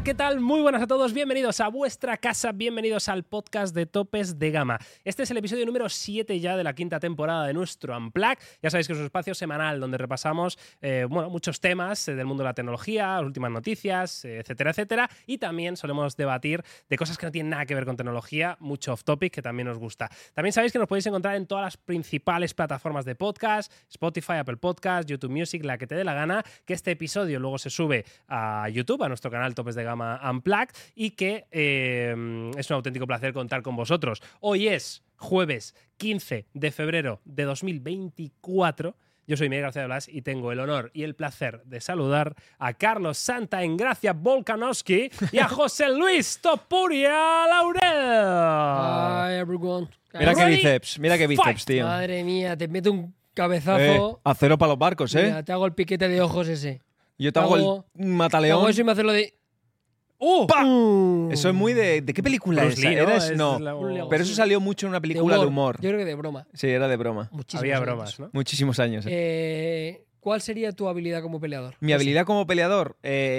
¿qué tal? Muy buenas a todos, bienvenidos a vuestra casa, bienvenidos al podcast de Topes de Gama. Este es el episodio número 7 ya de la quinta temporada de nuestro Unplugged. Ya sabéis que es un espacio semanal donde repasamos muchos temas del mundo de la tecnología, las últimas noticias, etcétera, etcétera. Y también solemos debatir de cosas que no tienen nada que ver con tecnología, mucho off topic que también nos gusta. También sabéis que nos podéis encontrar en todas las principales plataformas de podcast, Spotify, Apple Podcast, YouTube Music, la que te dé la gana, que este episodio luego se sube a YouTube, a nuestro canal Topes de Gama Unplugged, y que es un auténtico placer contar con vosotros. Hoy es jueves 15 de febrero de 2024. Yo soy Miguel García Blas y tengo el honor y el placer de saludar a Carlos Santa Engracia Volkanovski y a José Luis Topuria Laurel. Hi everyone. Mira qué bíceps, tío. Madre mía, te meto un cabezazo. Acero para los barcos, ¿eh? Mira, te hago el piquete de ojos ese. Yo te hago el mataleón. Te hago eso y me haces lo de... ¡Pa! Eso es muy de... ¿De qué película Bruce es? Lee, No, pero eso salió mucho en una película de humor. Yo creo que de broma. Sí, era de broma. Había bromas, ¿no? Muchísimos años. ¿Cuál sería tu habilidad como peleador? Mi habilidad como peleador...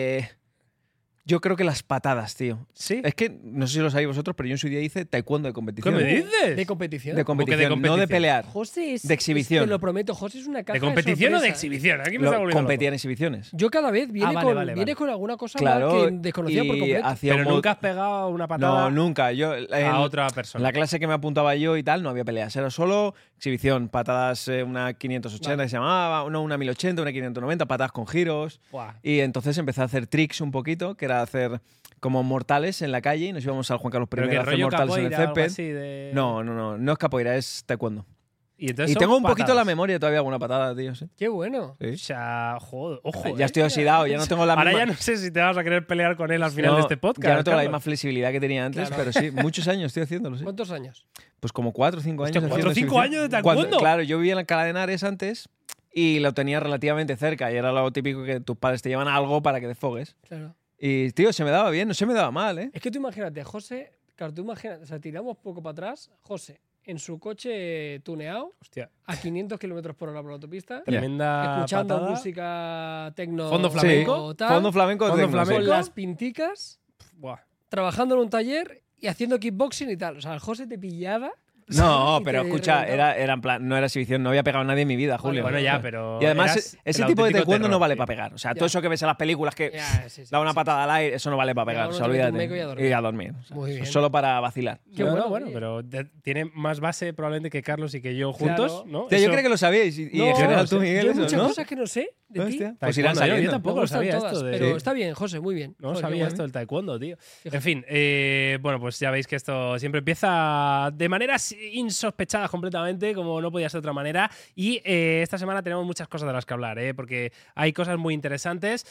yo creo que las patadas, tío. ¿Sí? Es que, no sé si lo sabéis vosotros, pero yo en su día hice taekwondo de competición. ¿Qué me dices? ¿De competición? De competición, no de pelear. José es... De exhibición. Te lo prometo, José es una caja ¿De competición o de sorpresa. exhibición? Aquí me está volviendo Competía en loco. exhibiciones. Yo cada vez viene, vale. con alguna cosa Claro, más que desconocía por y completo. hacía Pero un nunca has pegado una patada No, nunca. Yo, a otra en persona. la clase que me apuntaba yo y tal, no había peleas. Era solo exhibición. Patadas, una 580 que se llamaba, una 1080, una 590, patadas con giros. Buah. Y entonces empecé a hacer tricks un poquito, que era hacer como mortales en la calle y nos íbamos al Juan Carlos I Pero que a hacer rollo mortales en el capoeira, algo césped. así de... No es capoeira, es taekwondo. Y, entonces Y son tengo un poquito patadas. la memoria todavía, alguna patada, tío. ¿Sí? Qué bueno. Sí. O sea, joder, ojo. Ya estoy oxidado, ya no tengo la Ahora misma... ya no sé si te vas a querer pelear con él al final de este podcast. Ya no tengo la Carlos. misma flexibilidad que tenía antes, Claro. pero sí, muchos años estoy haciéndolo, sí. ¿Cuántos años? Pues como 4 o 5 años. Hostia, 4 o haciendo 5 exhibición. años de taekwondo. Claro, yo vivía en Alcalá de Henares antes y lo tenía relativamente cerca y era lo típico que tus padres te llevan algo para que desfogues. Claro. Y, tío, se me daba bien, no se me daba mal, ¿eh? Es que tú imagínate, José, claro, tú imagínate, o sea, tiramos poco para atrás, José, en su coche tuneado, Hostia, a 500 kilómetros por hora por la autopista, tremenda escuchando patada. música tecno. ¿Fondo flamenco? o tal, Fondo flamenco. Fondo tecno, sí. flamenco. con las pinticas, Buah. trabajando en un taller y haciendo kickboxing y tal. O sea, el José te pillaba. No, y pero te escucha, reventaba. era en plan, no era exhibición, no había pegado a nadie en mi vida, Julio. Bueno, ya, pero... Y además, eras ese el tipo de auténtico taekwondo no terror, vale tío. para pegar. O sea, Ya. todo eso que ves en las películas que Ya, sí, sí, da una sí. patada al aire, eso no vale para pegar. Ya, O sea, uno te mete un olvídate. meco y a dormir. O sea, Muy eso bien. es solo para vacilar. Qué bueno, bueno, oye. pero tiene más base probablemente que Carlos y que yo juntos, Claro. ¿no? Tío, yo Eso- creo que lo sabíais. Y No, en general tú, no sé. Miguel, Yo hay eso, muchas ¿no? cosas que no sé de ti. Hostia, Taekwondo, pues irán yo saliendo. tampoco Me lo gustan sabía todas, esto de... pero Sí. está bien, José, muy bien. No Joder, sabía qué esto guay. del taekwondo, tío. Fíjate. En fin, bueno, pues ya veis que esto siempre empieza de maneras insospechadas completamente, como no podía ser de otra manera. Y esta semana tenemos muchas cosas de las que hablar, porque hay cosas muy interesantes.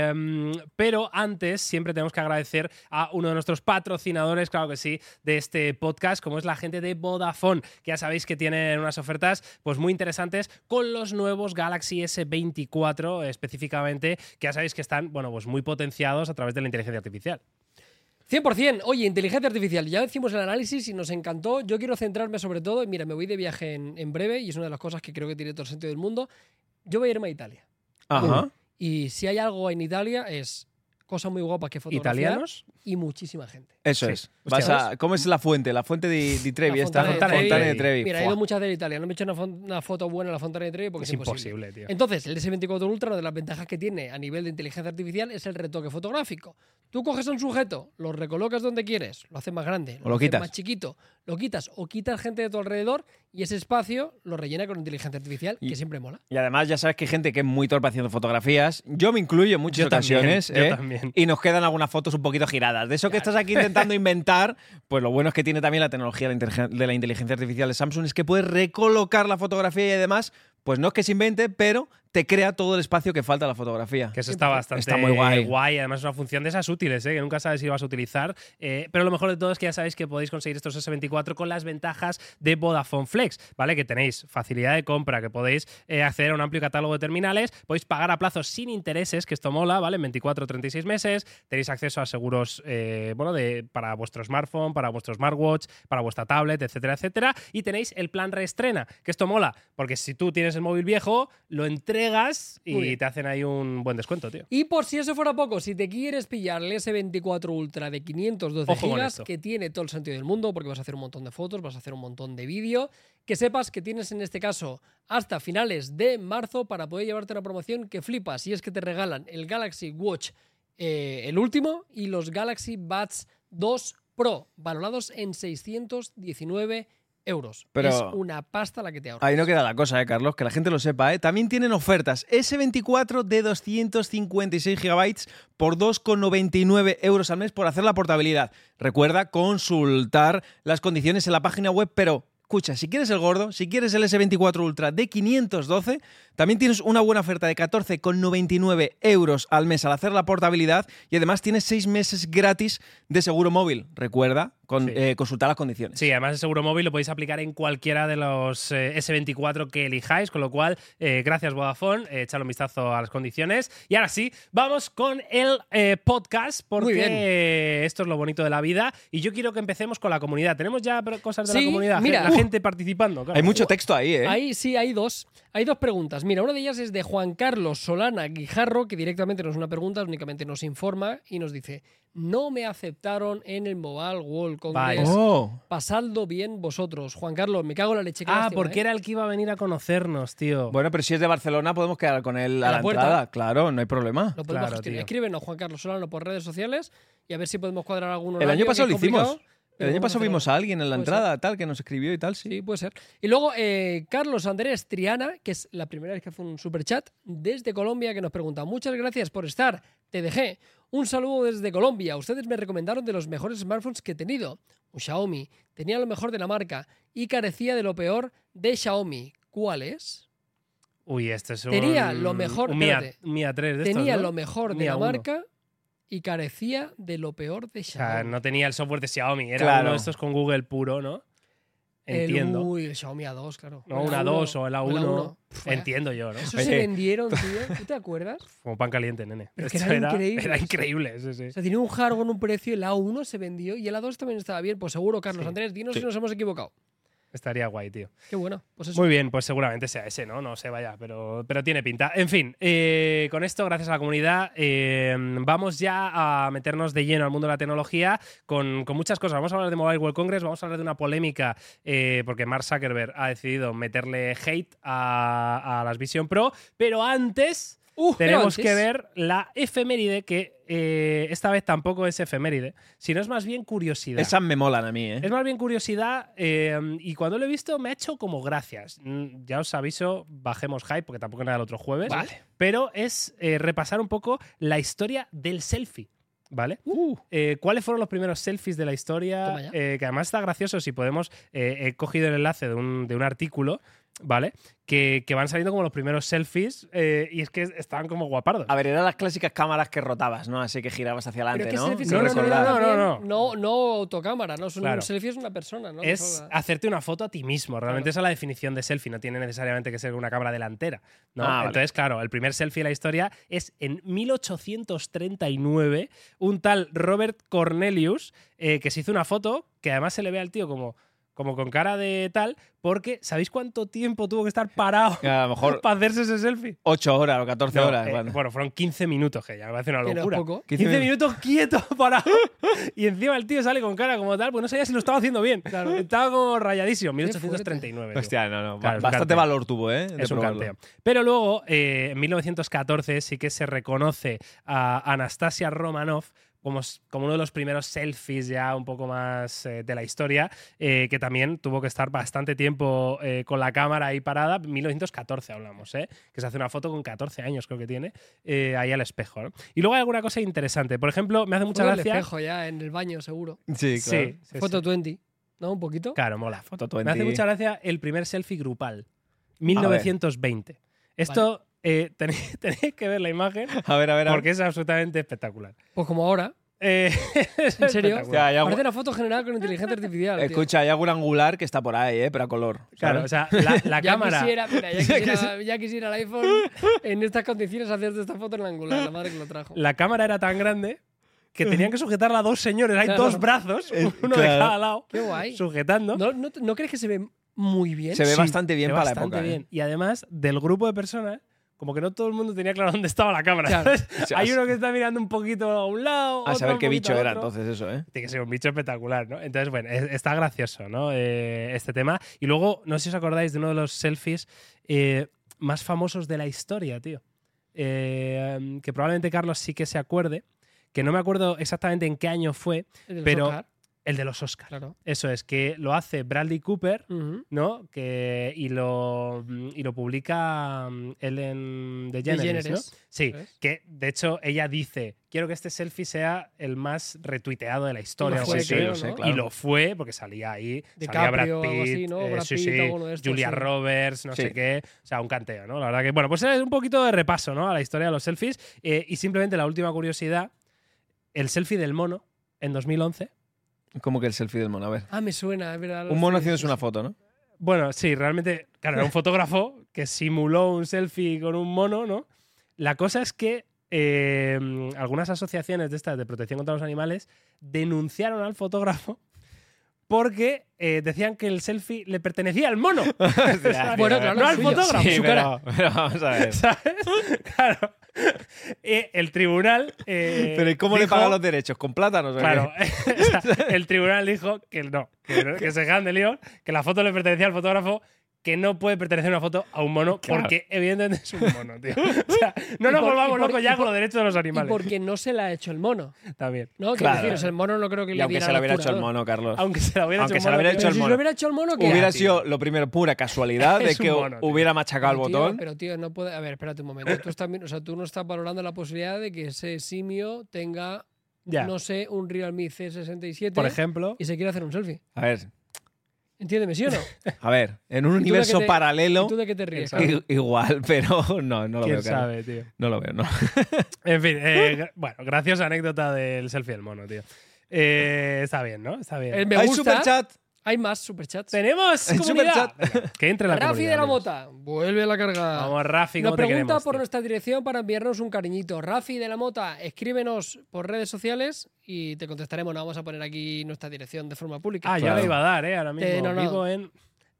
Pero antes siempre tenemos que agradecer a uno de nuestros patrocinadores, claro que sí, de este podcast, como es la gente de Vodafone, que ya sabéis que tienen unas ofertas pues muy interesantes con los nuevos Galaxy S24 específicamente, que ya sabéis que están, bueno, pues muy potenciados a través de la inteligencia artificial. 100%. Oye, inteligencia artificial. Ya hicimos el análisis y nos encantó. Yo quiero centrarme sobre todo, mira, me voy de viaje en breve y es una de las cosas que creo que tiene todo el sentido del mundo. Yo voy a irme a Italia. Ajá. Y si hay algo en Italia es cosas muy guapas que fotografiar. ¿Italianos? Y muchísima gente. Eso Sí. es. Hostia, Vas a, ¿cómo es la fuente? La fuente de Trevi. La Esta Fontana de Fontana de Trevi. Trevi. Mira, he Fuah. ido muchas de Italia. No me he hecho una foto buena en la Fontana de Trevi porque Es es imposible. imposible, tío. Entonces, el S24 Ultra, una de las ventajas que tiene a nivel de inteligencia artificial es el retoque fotográfico. Tú coges a un sujeto, lo recolocas donde quieres, lo haces más grande, O lo haces quitas. más chiquito, lo quitas o quitas gente de tu alrededor y ese espacio lo rellena con inteligencia artificial, que siempre mola. Y además ya sabes que hay gente que es muy torpe haciendo fotografías. Yo me incluyo en muchas Yo también, ocasiones. yo también. Y nos quedan algunas fotos un poquito giradas. De eso que estás aquí intentando inventar, pues lo bueno es que tiene también la tecnología de la inteligencia artificial de Samsung, es que puedes recolocar la fotografía y además, pues no es que se invente, pero te crea todo el espacio que falta a la fotografía. Que eso está bastante Está muy guay. Además es una función de esas útiles, que nunca sabes si vas a utilizar. Pero lo mejor de todo es que ya sabéis que podéis conseguir estos S24 con las ventajas de Vodafone Flex, ¿vale? Que tenéis facilidad de compra, que podéis acceder a un amplio catálogo de terminales, podéis pagar a plazos sin intereses, que esto mola, ¿vale? En 24 o 36 meses. Tenéis acceso a seguros para vuestro smartphone, para vuestro smartwatch, para vuestra tablet, etcétera, etcétera. Y tenéis el plan reestrena, que esto mola, porque si tú tienes el móvil viejo, lo entregas entregas Muy y bien. te hacen ahí un buen descuento, tío. Y por si eso fuera poco, si te quieres pillar el S24 Ultra de 512 Ojo con gigas, esto. que tiene todo el sentido del mundo, porque vas a hacer un montón de fotos, vas a hacer un montón de vídeo, que sepas que tienes en este caso hasta finales de marzo para poder llevarte una promoción que flipas. Y es que te regalan el Galaxy Watch, el último, y los Galaxy Buds 2 Pro, valorados en 619 euros. Pero- es una pasta la que te ahorras. Ahí no queda la cosa, Carlos, que la gente lo sepa, ¿eh? También tienen ofertas S24 de 256 GB por 2,99 euros al mes por hacer la portabilidad. Recuerda consultar las condiciones en la página web, pero escucha, si quieres el gordo, si quieres el S24 Ultra de 512, también tienes una buena oferta de 14,99 euros al mes al hacer la portabilidad y además tienes 6 meses gratis de seguro móvil. Recuerda Sí. consultar las condiciones. Sí, además el seguro móvil lo podéis aplicar en cualquiera de los S24 que elijáis, con lo cual, gracias Vodafone, echadle un vistazo a las condiciones. Y ahora sí, vamos con el podcast, Muy porque bien. esto es lo bonito de la vida. Y yo quiero que empecemos con la comunidad. ¿Tenemos ya cosas de la Sí, comunidad? mira. La gente participando. Claro. Hay mucho texto ahí, ¿eh? Ahí sí, hay dos. Hay dos preguntas. Mira, una de ellas es de Juan Carlos Solana Guijarro, que directamente no es una pregunta, únicamente nos informa y nos dice: no me aceptaron en el Mobile World Congress. Vaya. Oh. Pasadlo bien vosotros. Juan Carlos, me cago en la leche. qué Ah, lástima, porque ¿eh? era el que iba a venir a conocernos, tío. Bueno, pero si es de Barcelona podemos quedar con él A a la la puerta. entrada. Claro, no hay problema. Lo podemos Claro, gestionar. tío. Escríbenos, Juan Carlos Solano, por redes sociales y a ver si podemos cuadrar alguno. El año pasado lo hicimos. El año vamos a pasado hacerlo. vimos a alguien en la Puede entrada, tal, que nos escribió y tal, sí. Sí, puede ser. Y luego Carlos Andrés Triana, que es la primera vez que hace un superchat desde Colombia, que nos pregunta: muchas gracias por estar, te dejé. Un saludo desde Colombia. Ustedes me recomendaron de los mejores smartphones que he tenido. Un Xiaomi. Tenía lo mejor de la marca y carecía de lo peor de Xiaomi. ¿Cuál es? Uy, este es un. Tenía lo mejor- Un Mia, espérate. Mia 3 de estos, Tenía ¿no? lo mejor de Mia la 1. marca y carecía de lo peor de O sea, Xiaomi. no tenía el software de Xiaomi, era Claro. uno de estos con Google puro, ¿no? Entiendo. El Xiaomi A2, claro. No, El una A1, 2 o el A1. Pff, vaya. Entiendo yo, ¿no? Eso Oye. se vendieron, tío. ¿Tú te acuerdas? Como pan caliente, nene. Pero que Esto eran increíbles. Era increíble, sí, sí. O sea, tenía un hardware con un precio, el A1 se vendió y el A2 también estaba bien. Pues seguro, Carlos Sí. Andrés, dinos Sí. si nos hemos equivocado. Estaría guay, tío. Qué bueno. Pues eso. Muy bien, pues seguramente sea ese, ¿no? No sé, vaya, pero tiene pinta. En fin, con esto, gracias a la comunidad, vamos ya a meternos de lleno al mundo de la tecnología con muchas cosas. Vamos a hablar de Mobile World Congress, vamos a hablar de una polémica, porque Mark Zuckerberg ha decidido meterle hate a las Vision Pro, pero antes tenemos antes- que ver la efeméride, que esta vez tampoco es efeméride, sino es más bien curiosidad. Esas me molan a mí, ¿eh? Es más bien curiosidad, y cuando lo he visto me ha hecho como gracias. Ya os aviso, bajemos hype porque tampoco era el otro jueves. Vale. Pero es repasar un poco la historia del selfie. ¿Vale? ¿Cuáles fueron los primeros selfies de la historia? Toma ya. Que además está gracioso si podemos. He cogido el enlace de un artículo, ¿vale? Que van saliendo como los primeros selfies, y es que estaban como guapardos. A ver, eran las clásicas cámaras que rotabas, ¿no? Así que girabas hacia Pero adelante, ¿qué ¿no? selfie? No, Creo recordar. no. No autocámara, ¿no? Claro. Un selfie es una persona, ¿no? Es hacerte una foto a ti mismo. Realmente Claro. esa es la definición de selfie. No tiene necesariamente que ser una cámara delantera, ¿no? Ah, vale. Entonces, claro, el primer selfie de la historia es en 1839. Un tal Robert Cornelius, que se hizo una foto que además se le ve al tío como con cara de tal, porque ¿sabéis cuánto tiempo tuvo que estar parado Que a lo mejor para hacerse ese selfie? 8 horas o 14 No, horas. bueno. Bueno, fueron 15 minutos, que ya me parece una Que no es locura. poco. 15 minutos quieto, parado. Y encima el tío sale con cara como tal, pues no sabía si lo estaba haciendo bien. Claro. Estaba como rayadísimo. Qué 1839. tú. Hostia, no. Claro, es un Bastante canteo. valor tuvo, ¿eh? de Es un probarlo. canteo. Pero luego, en 1914, sí que se reconoce a Anastasia Romanoff como uno de los primeros selfies ya un poco más de la historia, que también tuvo que estar bastante tiempo con la cámara ahí parada. 1914 hablamos, que se hace una foto con 14 años, creo que tiene, ahí al espejo, ¿no? Y luego hay alguna cosa interesante. Por ejemplo, me hace mucha Foto del gracia. espejo ya en el baño, seguro. Sí, claro. Sí, sí, Foto sí. 20, ¿no? Un poquito. Claro, mola. Foto Me hace 20. mucha gracia el primer selfie grupal. 1920. Esto tenéis que ver la imagen A ver. porque es absolutamente espectacular. Pues como ahora. ¿En ¿En serio? Hostia, hay algo- Parece una foto generada con inteligencia artificial. tío. Escucha, hay algún angular que está por ahí, pero a color. Claro, ¿sabes? o sea, la Ya cámara. quisiera, mira, ya quisiera el iPhone en estas condiciones hacerte esta foto en angular, la madre que lo trajo. La cámara era tan grande que tenían que sujetarla a dos señores. Hay Claro. dos brazos, uno de claro. cada lado, Qué guay. sujetando. ¿No crees que se ve muy bien? Se ve Sí, bastante bien se ve para bastante la época. bien. Y además, del grupo de personas, como que no todo el mundo tenía claro dónde estaba la cámara. Claro. ¿Sabes? Hay uno que está mirando un poquito a un lado. A otro saber un qué poquito bicho a era otro. entonces eso, ¿eh? Tiene que ser un bicho espectacular, ¿no? Entonces, bueno, está gracioso, ¿no? Este tema. Y luego, no sé si os acordáis de uno de los selfies más famosos de la historia, tío. Que probablemente Carlos sí que se acuerde. Que no me acuerdo exactamente en qué año fue, El de los pero Oscar, el de los Oscars. claro. Eso es, que lo hace Bradley Cooper, Ujú. ¿no? Y lo publica Ellen DeGeneres, ¿no? Sí, ¿Ves? que de hecho ella dice, quiero que este selfie sea el más retuiteado de la historia. Lo o fue, algo así. creo, lo sé, ¿no? claro. Y lo fue porque salía ahí, DiCaprio, salía Brad algo Pitt, así, ¿no? Brad sí, Pitt, sí, alguno de estos, Julia sí. Roberts, no Sí. sé qué, o sea, un canteo, ¿no? La verdad que, bueno, pues es un poquito de repaso, ¿no? A la historia de los selfies. Y simplemente la última curiosidad, el selfie del mono en 2011. Como que el selfie del mono, a ver. Ah, me suena, es verdad. Un mono Sí, haciéndose sí, una sí. foto, ¿no? Bueno, sí, realmente, claro, era un fotógrafo que simuló un selfie con un mono, ¿no? La cosa es que algunas asociaciones de estas de protección contra los animales denunciaron al fotógrafo porque decían que el selfie le pertenecía al mono. Bueno, claro, no al suyo. fotógrafo. Sí, su cara. pero vamos a ver. ¿Sabes? Claro. El tribunal. Pero ¿y cómo le dijo- pagan los derechos? ¿Con plátanos? o qué? Claro, o sea, el tribunal dijo que no, que se dejan de lío, que la foto le pertenecía al fotógrafo, que no puede pertenecer una foto a un mono, Claro. porque evidentemente es un mono, tío. O sea, no nos volvamos locos ya con los derechos de los Y animales. porque no se la ha hecho el mono. También. ¿No? Claro. Quiero decir, o sea, el mono no creo que Y le aunque diera se lo hubiera locura, hecho el ¿no? mono, Carlos. Aunque se la hubiera Aunque hecho se la un mono, hubiera hecho tío. Pero el si se mono. lo hubiera hecho el mono, ¿qué Hubiera hace? sido lo primero pura casualidad Es de un que mono, tío. hubiera machacado el Pero, tío, botón. Pero, tío, no puede. A ver, espérate un momento. Tú, estás, o sea, tú no estás valorando la posibilidad de que ese simio tenga, Ya. no sé, un Realme C67 Por ejemplo. y se quiere hacer un selfie. A ver, ¿Entiéndeme, sí o no? en un ¿Y tú de qué universo te- paralelo, ¿Y tú de qué te ríes? ¿Quién cabrón? igual, pero no lo ¿Quién veo, Carlos. sabe, tío? No lo veo, no. En fin, bueno, graciosa anécdota del selfie del mono, tío. Está bien, ¿no? Está bien. Me Hay gusta. superchat. Hay más superchats. ¡Tenemos El comunidad! Venga, que entre la Rafi comunidad, de la amigos. Mota, vuelve a la carga. Vamos, Rafi, Nos ¿cómo te pregunta queremos, por tío? nuestra dirección para enviarnos un cariñito. Rafi de la Mota, escríbenos por redes sociales y te contestaremos. No vamos a poner aquí nuestra dirección de forma pública. Ah, ya Claro. la iba a dar, ahora mismo. No, no. Vivo en...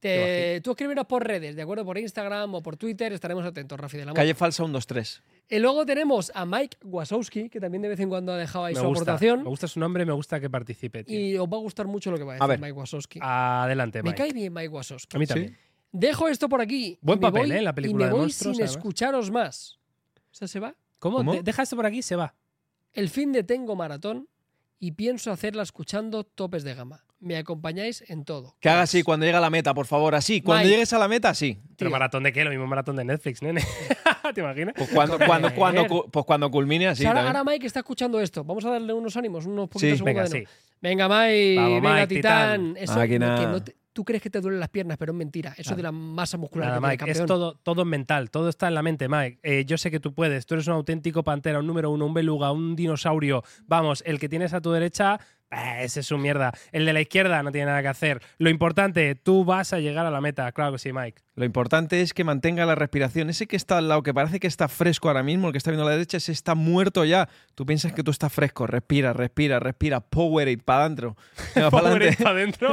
Tú escríbenos por redes, ¿de acuerdo? Por Instagram o por Twitter, estaremos atentos, Rafi de la Mota. Calle falsa 123. Y luego tenemos a Mike Wasowski, que también de vez en cuando ha dejado ahí Me su gusta, aportación. me gusta su nombre, me gusta que participe, tío. Y os va a gustar mucho lo que va a A decir ver. Mike Wasowski. Adelante, Me Mike. cae bien Mike Wasowski. A mí también. Dejo esto por aquí. Buen y me papel, voy- ¿eh? La película y me de voy monstruos, sin además. escucharos más. O sea, se va. ¿Cómo? ¿Cómo? Deja esto por aquí, se va. El fin de tengo maratón y pienso hacerla escuchando topes de gama. Me acompañáis en todo. Que haga así cuando llegue a la meta, por favor, así. Cuando Mike. llegues a la meta, sí. ¿Pero Tío. maratón de qué? Lo mismo maratón de Netflix, nene. ¿Te imaginas? Pues cuando culmine, así. O sea, ahora, también. ahora Mike está escuchando esto. Vamos a darle unos ánimos, unos poquitos Sí. segundos Venga, de sí. no. Venga, Mike. Vamos, venga, Mike, Titán. Titán. Eso Máquina. que no tú crees que te duelen las piernas, pero es mentira. Eso de la masa muscular. Nada, que tiene Mike, el es campeón. todo mental, todo está en la mente, Mike. Yo sé que tú puedes, tú eres un auténtico pantera, un número uno, un beluga, un dinosaurio. Vamos, el que tienes a tu derecha, ese es su mierda. El de la izquierda no tiene nada que hacer. Lo importante, tú vas a llegar a la meta. Claro que sí, Mike. Lo importante es que mantenga la respiración. Ese que está al lado, que parece que está fresco ahora mismo, el que está viendo a la derecha, ese está muerto ya. Tú piensas que tú estás fresco. Respira, respira, respira. Power it para adentro. Venga, para Pobre adelante. para adentro.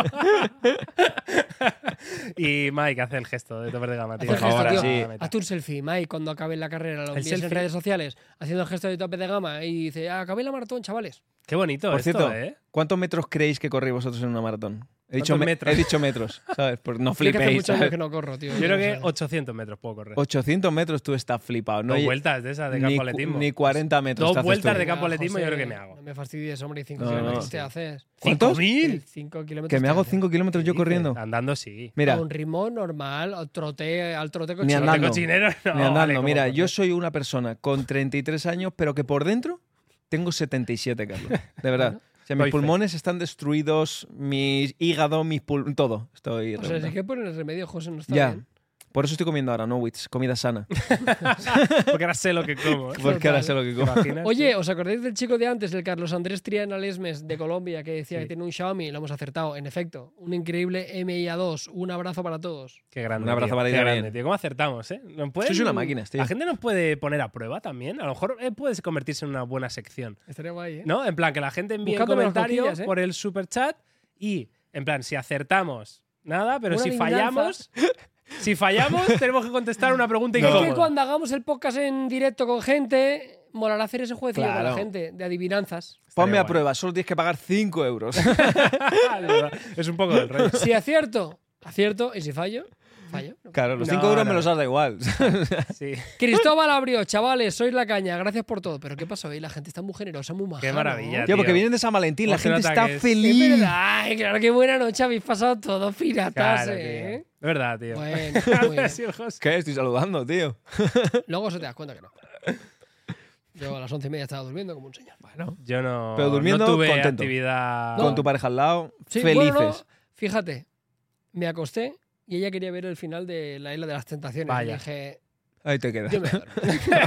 Y Mike hace el gesto de topes de gama, tío. Haz el Por favor, gesto, tío. así. A la meta. Hazte un selfie, Mike, cuando acabe la carrera. Lo El envías en selfie. redes sociales haciendo el gesto de tope de gama y dice, acabé la maratón, chavales. Qué bonito Por esto, cierto, ¿eh? ¿cuántos metros creéis que corréis vosotros en una maratón? He dicho, ¿Cuántos metros? he dicho metros, ¿sabes? Pues no Yo que hace flipéis. muchos años ¿sabes? que no corro, tío. Yo creo que no sé. 800 metros puedo correr. 800 metros tú estás flipado. No Dos hay- vueltas de esas de ni, campo atletismo. ni 40 metros. Dos te haces vueltas tú. de campo Venga, atletismo yo José, creo que me hago. No me fastidies, hombre, y 5 No, kilómetros no. te haces. ¿Cuántos? ¿5.000? 5 kilómetros Que me te hago haces. 5 kilómetros yo corriendo. Andando sí. Mira, A un ritmo normal, al trote Ni cochino. andando. ¿De cochinero? No, ni andando. vale, ¿cómo Mira, correr? yo soy una persona con 33 años, pero que por dentro tengo 77, Carlos. De verdad. Bueno. O sea, Doy mis fe. pulmones están destruidos, mis hígado, todo. Estoy O sea, reventado. si que poner el remedio, José, no está Ya. bien. Por eso estoy comiendo ahora, no wits, comida sana. Porque ahora sé lo que como. ¿eh? Porque ahora Total. sé lo que ¿Te como. imaginas? Oye, ¿os acordáis del chico de antes, el Carlos Andrés Triana Lesmes de Colombia, que decía Sí. que tiene un Xiaomi? Lo hemos acertado, en efecto. Un increíble MIA2. Un abrazo para todos. Qué grande. Un abrazo tío. para Qué ir grande, bien. tío. ¿Cómo acertamos, eh? ¿Nos pueden- Sois una máquina, tío. La gente nos puede poner a prueba también. A lo mejor puede convertirse en una buena sección. Estaría guay, ¿eh? ¿No? En plan, que la gente envíe Buscándome las comentarios cosquillas, ¿eh? por el superchat y, en plan, si acertamos, nada, pero Una si adivinanza. fallamos, Si fallamos, tenemos que contestar una pregunta Es que incómoda. cuando hagamos el podcast en directo con gente, molará hacer ese jueguecillo con la Claro. gente, de adivinanzas. Ponme a guay. prueba, solo tienes que pagar 5 euros. Es un poco del rollo. Si acierto, acierto, y si fallo, fallo. Claro, los No, 5 euros no. me los has da igual. Sí. Cristóbal abrió, chavales, sois la caña, gracias por todo. Pero ¿qué pasó ahí? La gente está muy generosa, muy maja. Qué maravilla, ¿no? Tío, porque tío. vienen de San Valentín, la ¿Cómo se gente nota está que es- feliz. Es verdad, ay, claro que buena noche habéis pasado todos piratas, Claro, ¿eh? tío. De verdad, tío. Bueno, muy bien. Sí, José. ¿Qué? Estoy saludando, tío. Luego se te das cuenta que no. Yo a las 11:30 estaba durmiendo como un señor. Bueno, Yo no, Pero durmiendo, no tuve contento. actividad. con tu pareja al lado, Sí, felices. bueno, no, fíjate, me acosté y ella quería ver el final de La Isla de las Tentaciones. Vaya. Y dije, Ahí te quedas. yo me duermo.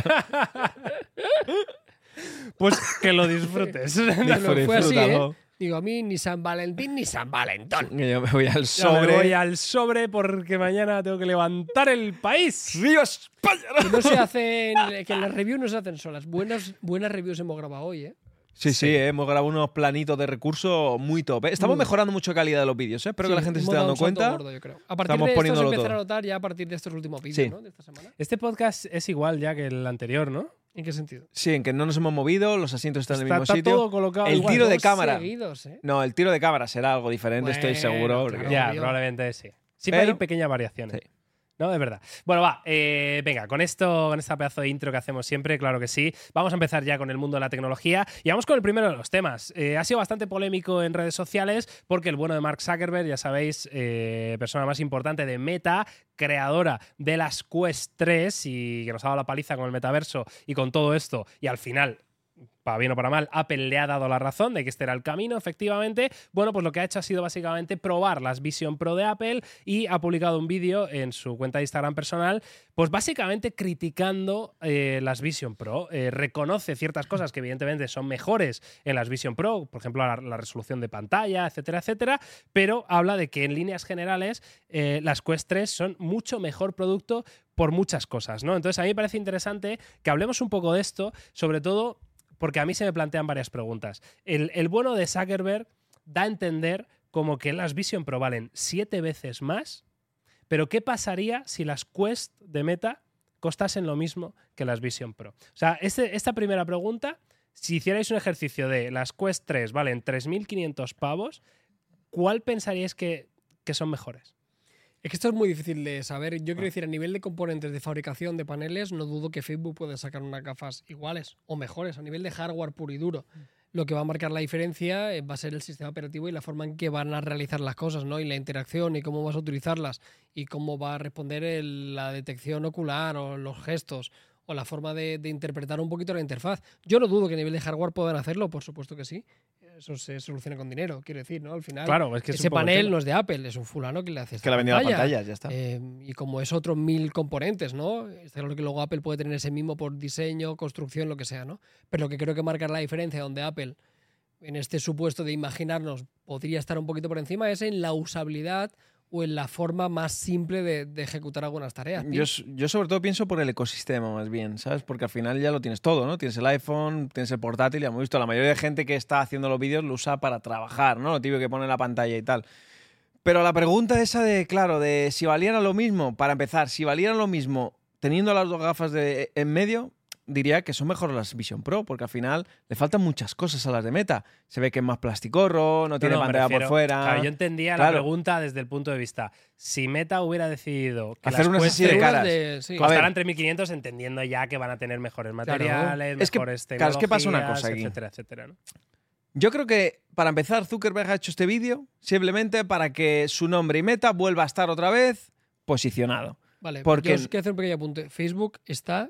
Pues que lo disfrutes. Pero fue así, Disfrútalo. Digo, a mí ni San Valentín ni San Valentón. Que yo me voy al Ya me sobre. voy al sobre porque mañana tengo que levantar el país. ¡Viva España! Que no se hacen, que las reviews no se hacen solas. Buenas reviews hemos grabado hoy, ¿eh? Sí, hemos grabado unos planitos de recursos muy top. Estamos Muy mejorando mucho calidad de los vídeos, ¿eh? Espero Sí, que la gente se hemos esté dado dando un salto cuenta. gordo, yo creo. A partir Estamos de esto se poniéndolo empezará todo. a notar ya a partir de estos últimos vídeos, Sí. ¿no? De esta semana. Este podcast es igual ya que el anterior, ¿no? ¿En qué sentido? Sí, en que no nos hemos movido, los asientos están en el mismo Está sitio. todo colocado El igual. tiro de Dos cámara. seguidos, ¿eh? No, el tiro de cámara será algo diferente, estoy Bueno, seguro. porque- claro. Ya, obvio. probablemente sí. Siempre Pero- hay pequeñas variaciones. Sí. No, es verdad. Bueno, va, venga, con esta pedazo de intro que hacemos siempre, claro que sí. Vamos a empezar ya con el mundo de la tecnología y vamos con el primero de los temas. Ha sido bastante polémico en redes sociales porque el bueno de Mark Zuckerberg, ya sabéis, persona más importante de Meta, creadora de las Quest 3 y que nos ha dado la paliza con el metaverso y con todo esto, y al final, para bien o para mal, Apple le ha dado la razón de que este era el camino, efectivamente. Bueno, pues lo que ha hecho ha sido básicamente probar las Vision Pro de Apple y ha publicado un vídeo en su cuenta de Instagram personal, pues básicamente criticando las Vision Pro. Reconoce ciertas cosas que evidentemente son mejores en las Vision Pro, por ejemplo, la resolución de pantalla, etcétera, etcétera, pero habla de que en líneas generales las Quest 3 son mucho mejor producto por muchas cosas, ¿no? Entonces a mí me parece interesante que hablemos un poco de esto, sobre todo porque a mí se me plantean varias preguntas. El bueno de Zuckerberg da a entender como que las Vision Pro valen 7 veces más, pero ¿qué pasaría si las Quest de Meta costasen lo mismo que las Vision Pro? O sea, esta primera pregunta, si hicierais un ejercicio de las Quest 3 valen 3.500 pavos, ¿cuál pensaríais que son mejores? Es que esto es muy difícil de saber. Yo quiero decir, a nivel de componentes de fabricación de paneles, no dudo que Facebook pueda sacar unas gafas iguales o mejores. A nivel de hardware puro y duro, lo que va a marcar la diferencia va a ser el sistema operativo y la forma en que van a realizar las cosas, ¿no? Y la interacción y cómo vas a utilizarlas y cómo va a responder la detección ocular o los gestos o la forma de interpretar un poquito la interfaz. Yo no dudo que a nivel de hardware puedan hacerlo, por supuesto que sí. Eso se soluciona con dinero, quiero decir, ¿no? Al final, Claro, es que es ese un poco el panel tema. no es de Apple, es un fulano que le hace Que le ha vendido las pantallas, ya está. y como es otros 1000 componentes, ¿no? Está claro que luego Apple puede tener ese mismo por diseño, construcción, lo que sea, ¿no? Pero lo que creo que marca la diferencia donde Apple, en este supuesto de imaginarnos, podría estar un poquito por encima, es en la usabilidad o en la forma más simple de ejecutar algunas tareas. tío. Yo sobre todo pienso por el ecosistema más bien, ¿sabes? Porque al final ya lo tienes todo, ¿no? Tienes el iPhone, tienes el portátil, ya hemos visto, la mayoría de gente que está haciendo los vídeos lo usa para trabajar, ¿no? Lo típico que pone en la pantalla y tal. Pero la pregunta esa de, claro, de si valieran lo mismo, para empezar, si valieran lo mismo teniendo las dos gafas en medio, diría que son mejor las Vision Pro, porque al final le faltan muchas cosas a las de Meta. Se ve que es más plasticorro, no tiene me pantalla refiero- por fuera. Claro, yo entendía la Claro. pregunta desde el punto de vista. Si Meta hubiera decidido que Hacer las unas Quest así de 3 caras. Sí. A ver. costaran 3.500, entendiendo ya que van a tener mejores materiales, Es que, mejores claro, es que pasa una tecnologías, cosa aquí. etcétera, etcétera, ¿no? Yo creo que, para empezar, Zuckerberg ha hecho este vídeo simplemente para que su nombre y Meta vuelva a estar otra vez posicionado. Vale, porque- yo os quiero hacer un pequeño apunte. Facebook está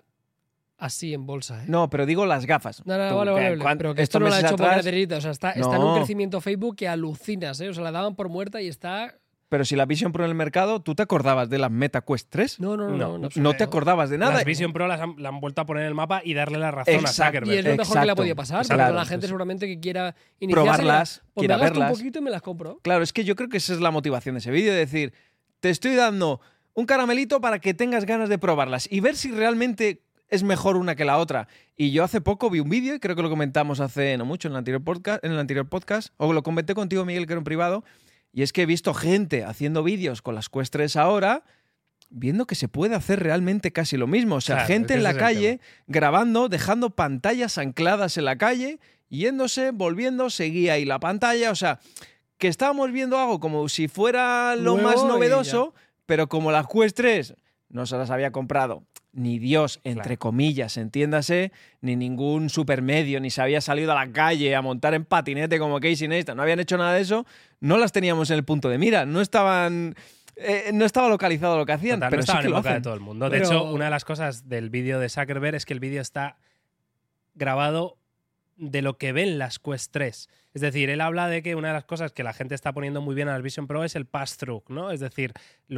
así en bolsa, ¿eh? No, pero digo las gafas. No, Tú, vale, que vale, cuan- pero que esto estos no lo ha meses hecho por atrás- carterita. O sea, está en un No. crecimiento Facebook que alucinas, ¿eh? O sea, la daban por muerta y está... Pero si la Vision Pro en el mercado, ¿tú te acordabas de las Meta Quest 3? No, no, no. No, no, No te acordabas de nada. Las Vision Pro la han vuelto a poner en el mapa y darle la razón Exacto. a Zuckerberg. Y es lo mejor que le ha Exacto. podido pasar. Claro, Porque la gente pues- seguramente que quiera iniciarse... Probarlas, pues quiera me gasto verlas. un poquito y me las compro. Claro, es que yo creo que esa es la motivación de ese vídeo, de decir, te estoy dando un caramelito para que tengas ganas de probarlas y ver si realmente es mejor una que la otra. Y yo hace poco vi un vídeo, y creo que lo comentamos hace no mucho en el anterior podcast, o lo comenté contigo, Miguel, que era en privado, y es que he visto gente haciendo vídeos con las Quest 3 ahora viendo que se puede hacer realmente casi lo mismo. O sea, Claro, gente es que en la ese es el calle grabando, dejando pantallas ancladas en la calle, yéndose, volviendo, seguía ahí la pantalla. O sea, que estábamos viendo algo como si fuera lo Nuevo más y novedoso, pero como las Quest 3 no se las había comprado ni Dios, entre Claro. comillas, entiéndase, ni ningún supermedio, ni se había salido a la calle a montar en patinete como Casey Neistat, no habían hecho nada de eso, no las teníamos en el punto de mira, no estaban... no estaba localizado lo que hacían, Total, pero no sí estaban que en lo boca de hacen. todo el mundo. De Pero- hecho, una de las cosas del vídeo de Zuckerberg es que el vídeo está grabado de lo que ven las Quest 3. Es decir, él habla de que una de las cosas que la gente está poniendo muy bien a las Vision Pro es el pass-through, ¿no? Es decir,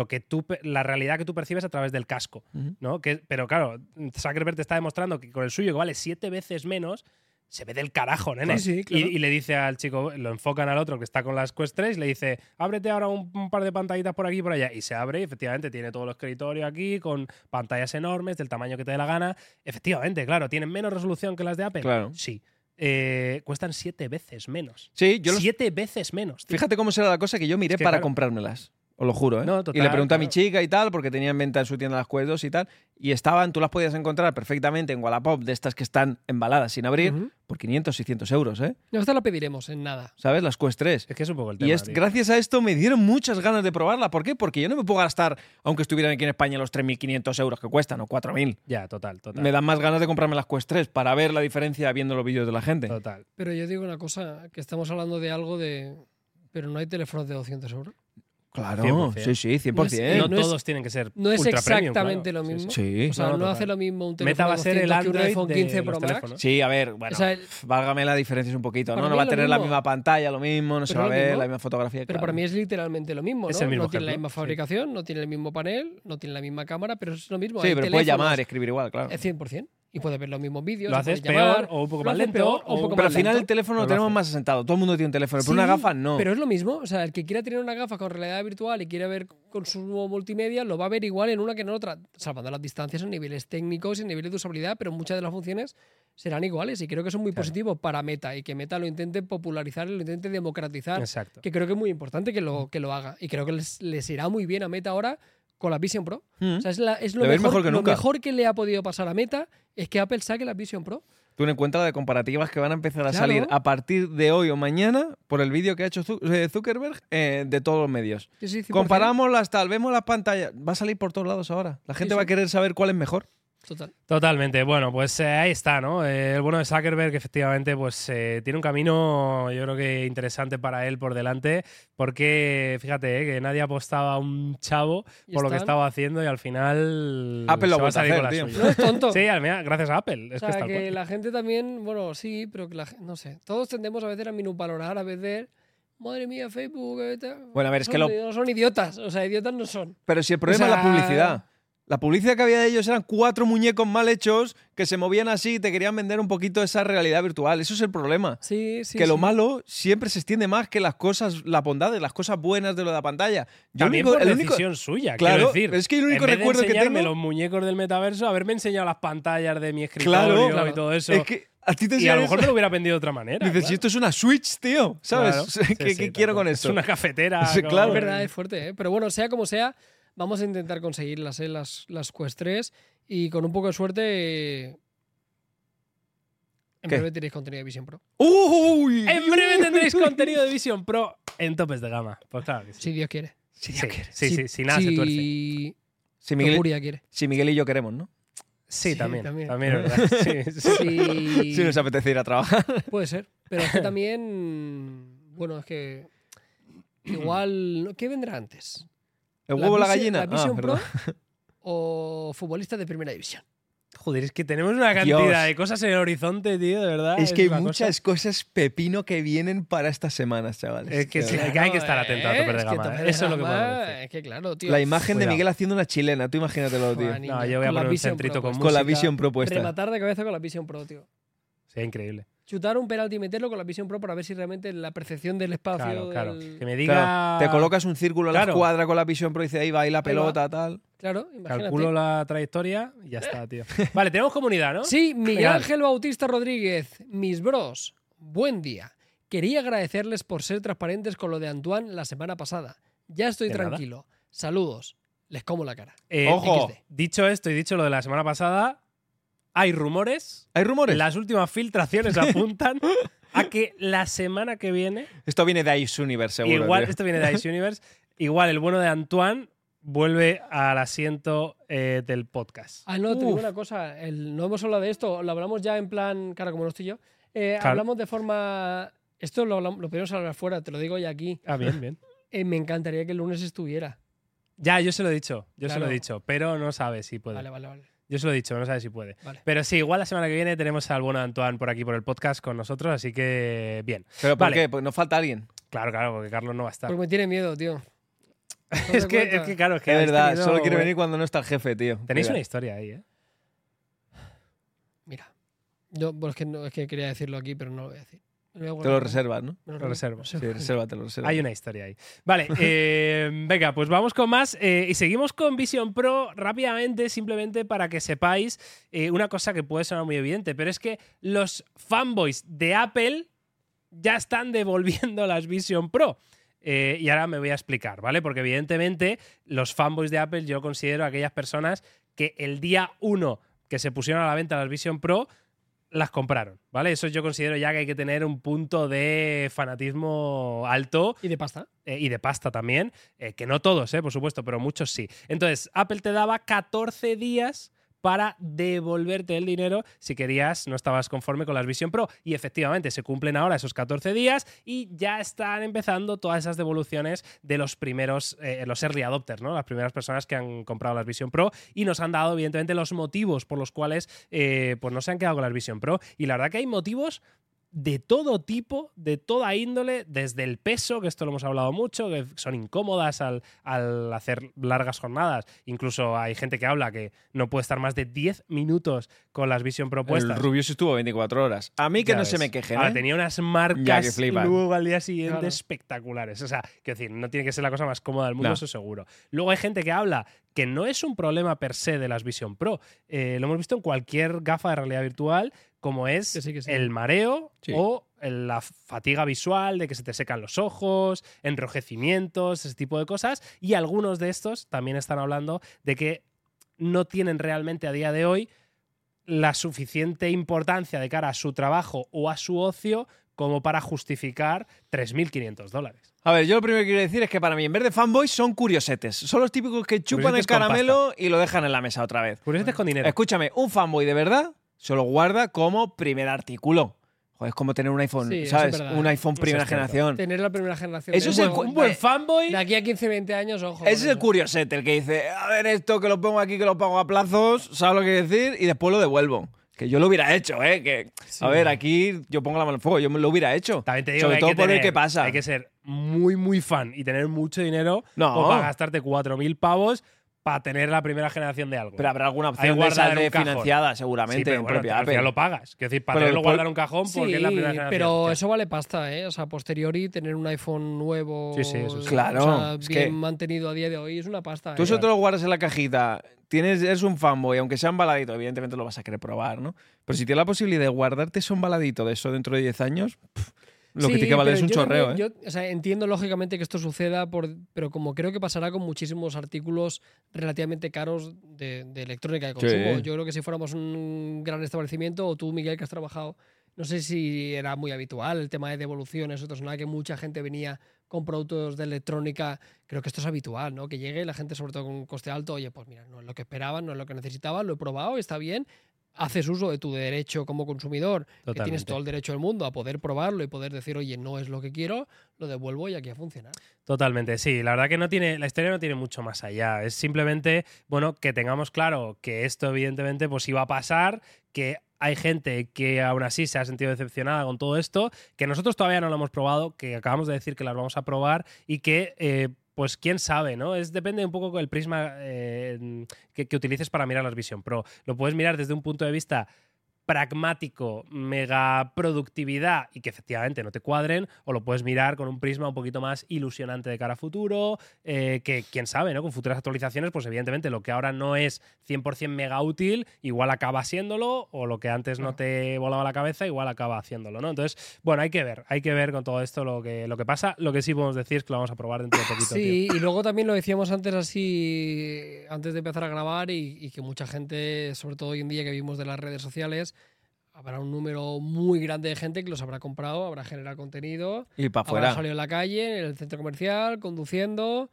la realidad que tú percibes a través del casco, Ujú. ¿no? Pero claro, Zuckerberg te está demostrando que con el suyo, que vale 7 veces menos, se ve del carajo, nene. Sí, sí, claro. Y le dice al chico, lo enfocan al otro que está con las Quest 3, le dice, ábrete ahora un par de pantallitas por aquí y por allá. Y se abre y efectivamente tiene todo el escritorio aquí con pantallas enormes del tamaño que te dé la gana. Efectivamente, claro, ¿tienen menos resolución que las de Apple? Claro. Sí. Cuestan 7 veces menos. Sí, yo 7 veces menos. tío. Fíjate cómo será la cosa que yo miré Es que, para claro. comprármelas. Os lo juro, ¿eh? No, y total, le pregunté a mi claro. chica y tal, porque tenía en venta en su tienda las Quest 2 y tal. Y estaban, tú las podías encontrar perfectamente en Wallapop, de estas que están embaladas sin abrir, Ujú. por 500, 600 euros, ¿eh? No, esta la pediremos en nada. ¿Sabes? Las Quest 3. Es que es un poco el tema. Y tío. gracias a esto me dieron muchas ganas de probarla. ¿Por qué? Porque yo no me puedo gastar, aunque estuvieran aquí en España, los 3.500 euros que cuestan o 4.000. Ya, total. Me dan más ganas de comprarme las Quest 3 para ver la diferencia viendo los vídeos de la gente. Total. Pero yo digo una cosa, que estamos hablando de algo de... Pero no hay teléfonos de 200 euros. Claro, 100%. sí, 100%. No es- No, no es- todos tienen que ser No es ultra premium, exactamente claro. lo mismo. Sí. O sea, No, no, total. hace lo mismo un Meta teléfono va a ser el 200 que un Android iPhone de 15 los Pro Max. teléfonos. Sí, a ver, bueno, O sea, válgame la diferencia un poquito, para ¿no? mí No va a es lo tener la mismo. misma pantalla, lo mismo, no se Pero va a lo ver mismo. la misma fotografía. Pero claro. para mí es literalmente lo mismo, ¿no? Es el mismo no tiene la ejemplo, misma sí. fabricación, no tiene el mismo panel, no tiene la misma cámara, pero es lo mismo. Sí, Hay pero puede teléfonos, llamar y escribir igual, claro. Es 100%. Y puede ver los mismos vídeos. Lo se haces puede llamar, peor o un poco lo más haces lento. peor o un poco Pero al más final lento. el teléfono Pero lo lo tenemos hace. más asentado. Todo el mundo tiene un teléfono, pero Sí, una gafa no. Pero es lo mismo. O sea, el que quiera tener una gafa con realidad virtual y quiera ver con su nuevo multimedia, lo va a ver igual en una que en otra, salvando las distancias en niveles técnicos y en niveles de usabilidad, pero muchas de las funciones serán iguales. Y creo que son muy Claro. positivos para Meta y que Meta lo intente popularizar y lo intente democratizar. Exacto. Que creo que es muy importante que lo haga. Y creo que les irá muy bien a Meta ahora con la Vision Pro. Mm. O sea, es lo Le ves mejor que lo nunca. mejor que le ha podido pasar a Meta es que Apple saque la Vision Pro. Tú en cuenta la de comparativas que van a empezar a Claro. salir a partir de hoy o mañana por el vídeo que ha hecho Zuckerberg de todos los medios. Sí, sí, 100%. Comparamos las tal, vemos las pantallas. Va a salir por todos lados ahora. La gente Sí, va a sí. querer saber cuál es mejor. Total. Totalmente. Bueno, pues ahí está, ¿no? El bueno de Zuckerberg, efectivamente, pues tiene un camino, yo creo que interesante para él por delante, porque fíjate, que nadie apostaba a un chavo Y por lo que están- estaba haciendo y al final Apple lo se ha va a vuelto a salir hacer, con la tío. suya. No es tonto. Sí, al final, gracias a Apple. Es O que sea, es tal que cual. la gente también, bueno, sí, pero que no sé, todos tendemos a veces a minusvalorar, a veces, madre mía, Facebook, Bueno, a ver, es que no son idiotas, o sea, idiotas no son. Pero si el problema sea- es la publicidad. La publicidad que había de ellos eran 4 muñecos mal hechos que se movían así y te querían vender un poquito esa realidad virtual. Eso es el problema. Sí, sí. Que lo sí. malo siempre se extiende más que las cosas, la bondad, las cosas buenas de lo de la pantalla. Yo También el por único- decisión suya, Claro, quiero decir. es que el único en vez de recuerdo que enseñarme tengo- los muñecos del metaverso, haberme enseñado las pantallas de mi escritorio Claro, claro. y todo eso. es que a ti te y a enseñan lo mejor eso. me lo hubiera vendido de otra manera. Dices, claro. si esto es una Switch, tío, ¿sabes? Claro. Sí, ¿Qué, sí, qué tal quiero cual. con esto? Es una cafetera. Sí, con- claro. Es verdad, es fuerte, ¿eh? Pero bueno, sea como sea, vamos a intentar conseguirlas, las Quest 3 y con un poco de suerte en ¿Qué? breve tenéis contenido de Vision Pro. ¡Uy! En breve tendréis contenido de Vision Pro en topes de gama. Pues claro que sí. Si Dios quiere. Sí, si nada se tuerce. Si Si Miguel, Topuria quiere. si Miguel y yo queremos, ¿no? Sí, Sí, también. también. También es verdad. Sí, sí. Si- Si nos apetece ir a trabajar. Puede ser. Pero es que también. Bueno, es que. Igual. ¿Qué vendrá antes? ¿El huevo o la Vision- gallina? ¿La Vision Pro perdón. o futbolista de primera división? Joder, es que tenemos una Dios. cantidad de cosas en el horizonte, tío, de verdad. Es que hay una muchas cosas pepino que vienen para estas semanas, chavales. Es que De sí, verdad. hay que estar atento a topes de Es que gama. topes ¿eh? de Eso es lo que gama, podemos decir. Es que claro, tío. La imagen de Cuidado. Miguel haciendo una chilena, tú imagínatelo, tío. Juan, No, yo voy a con la poner un Vision centrito Pro con puesta. Con la música. Vision propuesta. Rematar de cabeza con la Vision Pro, tío. Sí, increíble. Chutar un penalti y meterlo con la Vision Pro para ver si realmente la percepción del espacio. Claro, claro. del- Que me diga. Claro, te colocas un círculo en la Claro. escuadra con la Vision Pro y dice ahí va ahí la va. pelota, tal. Claro, imagínate. Calculo la trayectoria y ya está, tío. Vale, tenemos comunidad, ¿no? Sí, Miguel Venga. Ángel Bautista Rodríguez, mis bros, buen día. Quería agradecerles por ser transparentes con lo de Antoine la semana pasada. Ya estoy De nada. tranquilo. Saludos. les como la cara. Ojo. XD. Dicho esto y dicho lo de la semana pasada, hay rumores. ¿Hay rumores? Las últimas filtraciones apuntan a que la semana que viene, Esto viene de Ice Universe, seguro. igual, tío. esto viene de Ice Universe, igual el bueno de Antoine vuelve al asiento del podcast. Ah, no, te digo Uf. una cosa. No hemos hablado de esto. Lo hablamos ya en plan, claro, como no estoy yo. Claro. Hablamos de forma... Esto lo podemos hablar fuera, te lo digo ya aquí. Ah, bien, bien. Me encantaría que el lunes estuviera. Ya, yo se lo he dicho, Claro. pero no sabe si puede. Vale. Yo se lo he dicho, no sabe si puede. Vale. Pero sí, igual la semana que viene tenemos al bueno de Antoine por aquí por el podcast con nosotros, así que bien. ¿Pero por Vale. qué? Pues nos falta alguien. Claro, porque Carlos no va a estar. Porque me tiene miedo, tío. Es que, claro, es que Es habéis verdad, tenido- solo quiere venir cuando no está el jefe, tío. Tenéis Mira. una historia ahí, ¿eh? Mira. Yo, pues es que quería decirlo aquí, pero no lo voy a decir. Me lo voy a Te lo guardar. reservas, ¿no? Me Lo reservo. Sí, resérvatelo. Hay una historia ahí. Vale, venga, pues vamos con más y seguimos con Vision Pro rápidamente, simplemente para que sepáis una cosa que puede sonar muy evidente, pero es que los fanboys de Apple ya están devolviendo las Vision Pro. Y ahora me voy a explicar, ¿vale? Porque evidentemente los fanboys de Apple yo considero aquellas personas que el día 1 que se pusieron a la venta las Vision Pro las compraron, ¿vale? Eso yo considero ya que hay que tener un punto de fanatismo alto ¿Y de pasta? y de pasta también, que no todos, por supuesto, pero muchos sí. Entonces, Apple te daba 14 días para devolverte el dinero si querías, no estabas conforme con las Vision Pro. Y efectivamente, se cumplen ahora esos 14 días y ya están empezando todas esas devoluciones de los primeros, los early adopters, ¿no? Las primeras personas que han comprado las Vision Pro y nos han dado, evidentemente, los motivos por los cuales pues no se han quedado con las Vision Pro. Y la verdad que hay motivos de todo tipo, de toda índole, desde el peso, que esto lo hemos hablado mucho, que son incómodas al hacer largas jornadas. Incluso hay gente que habla que no puede estar más de 10 minutos con las Vision Pro puestas. El Rubius estuvo 24 horas. A mí que Ya no ves. se me quejen, Ahora, ¿eh? tenía unas Ya que marcas flipan. luego al día siguiente Claro. espectaculares. O sea, quiero decir, no tiene que ser la cosa más cómoda del mundo, No. eso seguro. Luego hay gente que habla que no es un problema per se de las Vision Pro. Lo hemos visto en cualquier gafa de realidad virtual, como es Que sí. el mareo Sí. o la fatiga visual, de que se te secan los ojos, enrojecimientos, ese tipo de cosas. Y algunos de estos también están hablando de que no tienen realmente a día de hoy la suficiente importancia de cara a su trabajo o a su ocio como para justificar $3.500. A ver, yo lo primero que quiero decir es que para mí, en vez de fanboys, son curiosetes. Son los típicos que chupan el Curiosetes con caramelo y lo dejan en la mesa otra vez. Curiosidades con dinero. Escúchame, un fanboy de verdad se lo guarda como primer artículo. Joder, es como tener un iPhone, Sí, eso ¿sabes? es verdad. Un iPhone Eso primera es cierto. generación. Tener la primera generación. Eso de es el juego. Un buen fanboy. De aquí a 15, 20 años, ojo. Ese con es el eso. curiosete, el que dice, a ver esto, que lo pongo aquí, que lo pago a plazos, ¿sabes lo que quiero decir? Y después lo devuelvo. Que yo lo hubiera hecho, ¿eh? Que, Sí. a ver, aquí yo pongo la mano en el fuego, yo me lo hubiera hecho. También te digo Sobre que todo hay que por tener, el que pasa. Hay que ser muy, muy fan y tener mucho dinero No. como para gastarte 4.000 pavos para tener la primera generación de algo. Pero habrá alguna Ahí opción de guardada esas en de un cajón. financiada, Sí, seguramente, pero en bueno, propia al final Apple. lo pagas. Quiero decir, para Pero tenerlo después- guardado en un cajón porque es la primera Sí, generación. pero Hostia. eso vale pasta, ¿eh? O sea, a posteriori tener un iPhone nuevo, Sí, eso sí. Claro, o sea, es bien que- mantenido a día de hoy es una pasta. Tú ¿eh? eso te lo guardas en la cajita, eres un fanboy, aunque sea embaladito, evidentemente lo vas a querer probar, ¿no? Pero si tienes la posibilidad de guardarte eso embaladito de eso dentro de 10 años, lo que Sí, tiene que valer pero es un yo chorreo, también- ¿eh? o sea, entiendo lógicamente que esto suceda, pero como creo que pasará con muchísimos artículos relativamente caros de electrónica de consumo. Sí. Yo creo que si fuéramos un gran establecimiento, o tú, Miguel, que has trabajado, no sé si era muy habitual el tema de devoluciones, otros, nada, que mucha gente venía con productos de electrónica. Creo que esto es habitual, ¿no? Que llegue la gente, sobre todo con un coste alto, oye, pues mira, no es lo que esperaban, no es lo que necesitaban, lo he probado, está bien. Haces uso de tu derecho como consumidor, que tienes Totalmente. todo el derecho del mundo a poder probarlo y poder decir, oye, no es lo que quiero, lo devuelvo y aquí a funcionar. Totalmente, sí. La verdad que la historia no tiene mucho más allá. Es simplemente, bueno, que tengamos claro que esto evidentemente pues iba a pasar, que hay gente que aún así se ha sentido decepcionada con todo esto, que nosotros todavía no lo hemos probado, que acabamos de decir que las vamos a probar y que pues quién sabe, ¿no? Depende un poco del prisma que utilices para mirar las Vision Pro. Lo puedes mirar desde un punto de vista pragmático, mega productividad y que efectivamente no te cuadren, o lo puedes mirar con un prisma un poquito más ilusionante de cara a futuro, que quién sabe, ¿no? Con futuras actualizaciones, pues evidentemente lo que ahora no es 100% mega útil, igual acaba siéndolo, o lo que antes no te volaba la cabeza, igual acaba haciéndolo, ¿no? Entonces, bueno, hay que ver con todo esto lo que pasa. Lo que sí podemos decir es que lo vamos a probar dentro de poquito. Sí, tío. y luego también lo decíamos antes así, antes de empezar a grabar, y que mucha gente, sobre todo hoy en día que vivimos de las redes sociales, habrá un número muy grande de gente que los habrá comprado, habrá generado contenido, Y para habrá afuera. salido en la calle, en el centro comercial, conduciendo,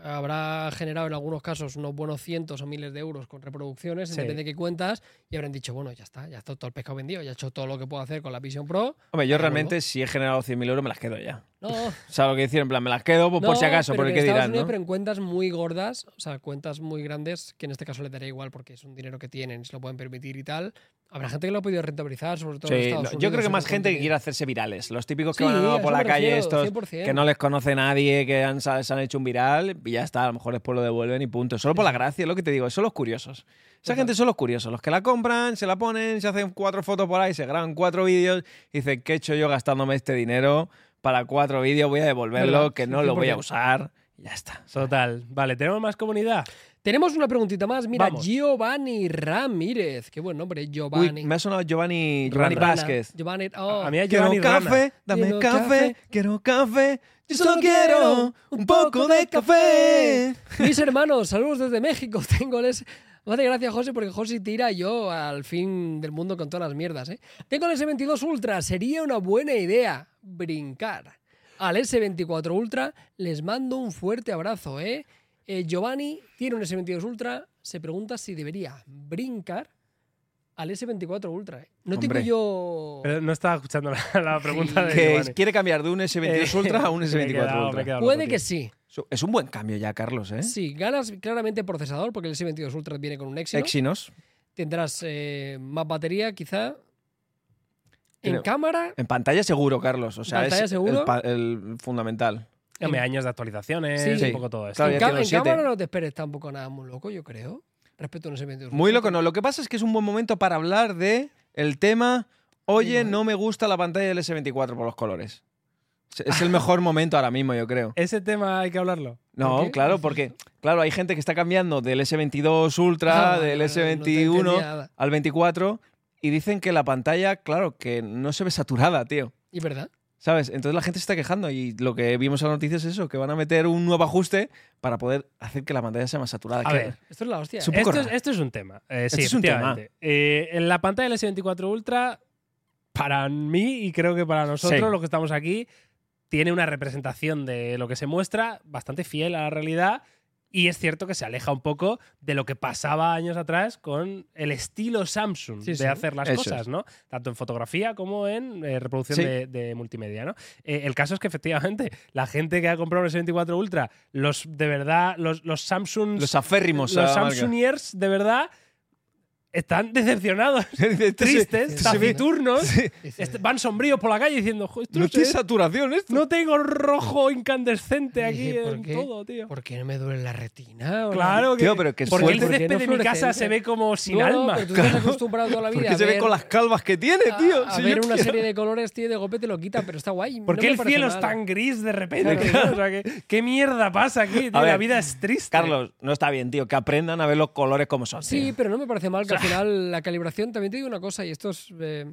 habrá generado en algunos casos unos buenos cientos o miles de euros con reproducciones, Sí. depende de qué cuentas, y habrán dicho, bueno, ya está todo el pescado vendido, ya he hecho todo lo que puedo hacer con la Vision Pro. Hombre, yo ahora realmente, vuelvo. si he generado 100.000 euros, me las quedo ya. No, O sea, lo que decir, en plan, me las quedo pues, por si acaso, pero por el en que Estados dirán, Unidos, ¿no? pero en cuentas muy gordas, o sea, cuentas muy grandes, que en este caso les dará igual porque es un dinero que tienen, se lo pueden permitir y tal. Habrá gente que lo ha podido rentabilizar, sobre todo en Sí, Estados no, Unidos. yo creo que ese más gente que contenido. quiere hacerse virales. Los típicos que Sí, van a andando por eso la me calle, refiero, estos 100%. que no les conoce nadie, que se han hecho un viral y ya está, a lo mejor después lo devuelven y punto. Solo por la gracia, es lo que te digo, son los curiosos. Esa Total. gente son los curiosos, los que la compran, se la ponen, se hacen 4 fotos por ahí, se graban 4 vídeos y dicen, ¿qué he hecho yo gastándome este dinero para 4 vídeos? Voy a devolverlo, ¿Verdad? que Sí, no lo voy a 100%. usar. Y ya está. Total. Vale, ¿tenemos más comunidad? Tenemos una preguntita más. Mira, Vamos. Giovanni Ramírez. Qué buen nombre, Giovanni. Uy, me ha sonado Giovanni Rana. Vázquez. Giovanni, oh. A mí hay Quiero Giovanni Rana. café, dame Quiero café, café. quiero café. Yo solo quiero un poco de café. Mis hermanos, saludos desde México. Tengo les. Me hace gracia, José, porque José tira yo al fin del mundo con todas las mierdas, ¿eh? Tengo el S22 Ultra. Sería una buena idea brincar al S24 Ultra. Les mando un fuerte abrazo, ¿eh? Giovanni tiene un S22 Ultra. Se pregunta si debería brincar al S24 Ultra. No tengo Hombre. yo... Pero no estaba escuchando la pregunta de Que Giovanni. quiere cambiar de un S22 Ultra a un Me he S24 quedado Ultra. loco, Puede tío. que sí. Es un buen cambio ya, Carlos, ¿eh? Sí, ganas claramente procesador, porque el S22 Ultra viene con un Exynos. Exynos. Tendrás más batería, quizá. En Creo- cámara, En pantalla seguro, Carlos. O sea, ¿Pantalla es seguro? el fundamental. Hombre, años de actualizaciones, Sí. un poco todo esto. Claro, en, ya ca- tiene un en 7. cámara no te esperes tampoco nada muy loco, yo creo. Respecto a un S22 Muy Ultra. loco, no. Lo que pasa es que es un buen momento para hablar de el tema. Oye, no me gusta la pantalla del S24 por los colores. Es el mejor momento ahora mismo, yo creo. Ese tema hay que hablarlo. No, ¿Por qué? claro, porque claro, hay gente que está cambiando del S22 Ultra, Ah, del vale, vale, no te S21 entendía nada. al 24 y dicen que la pantalla, claro, que no se ve saturada, tío. ¿Y verdad? ¿Sabes? Entonces la gente se está quejando y lo que vimos en las noticias es eso, que van a meter un nuevo ajuste para poder hacer que la pantalla sea más saturada. A Que- ver, Esto es la hostia. Es un ¿eh? poco Esto es, raro. esto es un tema. Sí, es un tema. efectivamente. En la pantalla del S24 Ultra, para mí y creo que para nosotros, Sí. los que estamos aquí, tiene una representación de lo que se muestra bastante fiel a la realidad. Y es cierto que se aleja un poco de lo que pasaba años atrás con el estilo Samsung Sí, de sí. hacer las Eso cosas, es. ¿no? Tanto en fotografía como en reproducción Sí. de multimedia, ¿no? El caso es que efectivamente la gente que ha comprado un S24 Ultra, los de verdad, los Samsung, Los aférrimos. los a la marca. Samsungiers de verdad están decepcionados, Este tristes, este se ve- taciturnos, Dice- van sombríos por la calle diciendo, "Jo, esto No no tiene sé, saturación esto. no tengo rojo incandescente aquí Dije, ¿por en qué? todo, tío. ¿Por qué no me duele la retina? ¿O Claro que, Tío, pero que porque el suerte. ¿Por qué césped no de mi casa fluorescente? se ve como sin No, alma. pero tú estás acostumbrado toda la vida Porque a se ve ver, con las calvas que tiene, tío. a Si ver yo una quiero- serie de colores, tío, de golpe te lo quita, pero está guay. ¿Por no qué me el parece cielo es mal. tan gris de repente? Claro. tío? O sea, ¿qué mierda pasa aquí? tío? A ver, La vida es triste. Carlos, no está bien, tío. Que aprendan a ver los colores como son. Sí, tío. pero no me parece mal que al final la calibración, también te digo una cosa, y esto es...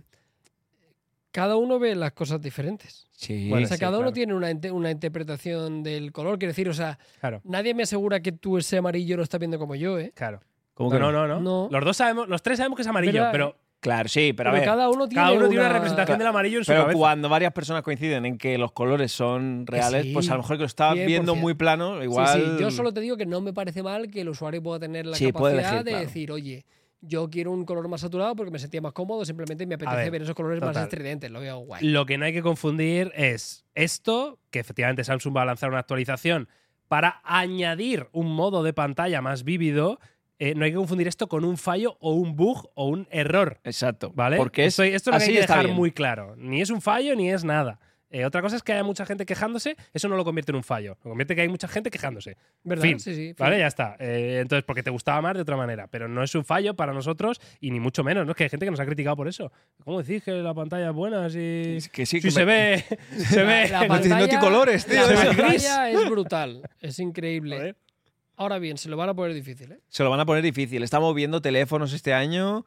cada uno ve las cosas diferentes. Sí. Bueno, O sea, sí, cada uno claro. tiene una interpretación del color. Quiero decir, o sea, Claro, nadie me asegura que tú ese amarillo lo estás viendo como yo, ¿eh? claro. ¿Cómo que No, no. No. Los tres sabemos que es amarillo, ¿Verdad? pero Claro, sí, pero a Pero ver. cada uno tiene, una representación del amarillo en su Pero cabeza. cuando varias personas coinciden en que los colores son reales, sí, pues a lo mejor que lo estás 100%. viendo muy plano, igual. Sí, sí, yo solo te digo que no me parece mal que el usuario pueda tener la Sí, puede capacidad elegir, de claro. decir, oye, yo quiero un color más saturado porque me sentía más cómodo, simplemente me apetece ver, ver esos colores más total. estridentes, lo veo guay. Lo que no hay que confundir es esto, que efectivamente Samsung va a lanzar una actualización para añadir un modo de pantalla más vívido. No hay que confundir esto con un fallo o un bug o un error. Exacto. ¿Vale? Porque es, esto es lo que así hay que está dejar bien. muy claro. Ni es un fallo ni es nada. Otra cosa es que haya mucha gente quejándose, eso no lo convierte en un fallo. Lo convierte en que hay mucha gente quejándose. ¿Verdad? Fin. Sí, sí. Vale, ya está. Entonces, porque te gustaba más de otra manera. Pero no es un fallo para nosotros y ni mucho menos. ¿No? Es que hay gente que nos ha criticado por eso. ¿Cómo decís que la pantalla es buena? Si, Que sí, si que se ve. Se ve. La No tiene colores, tío. La Se ve pantalla es brutal. Es increíble. Joder. Ahora bien, se lo van a poner difícil, ¿eh? Se lo van a poner difícil. Estamos viendo teléfonos este año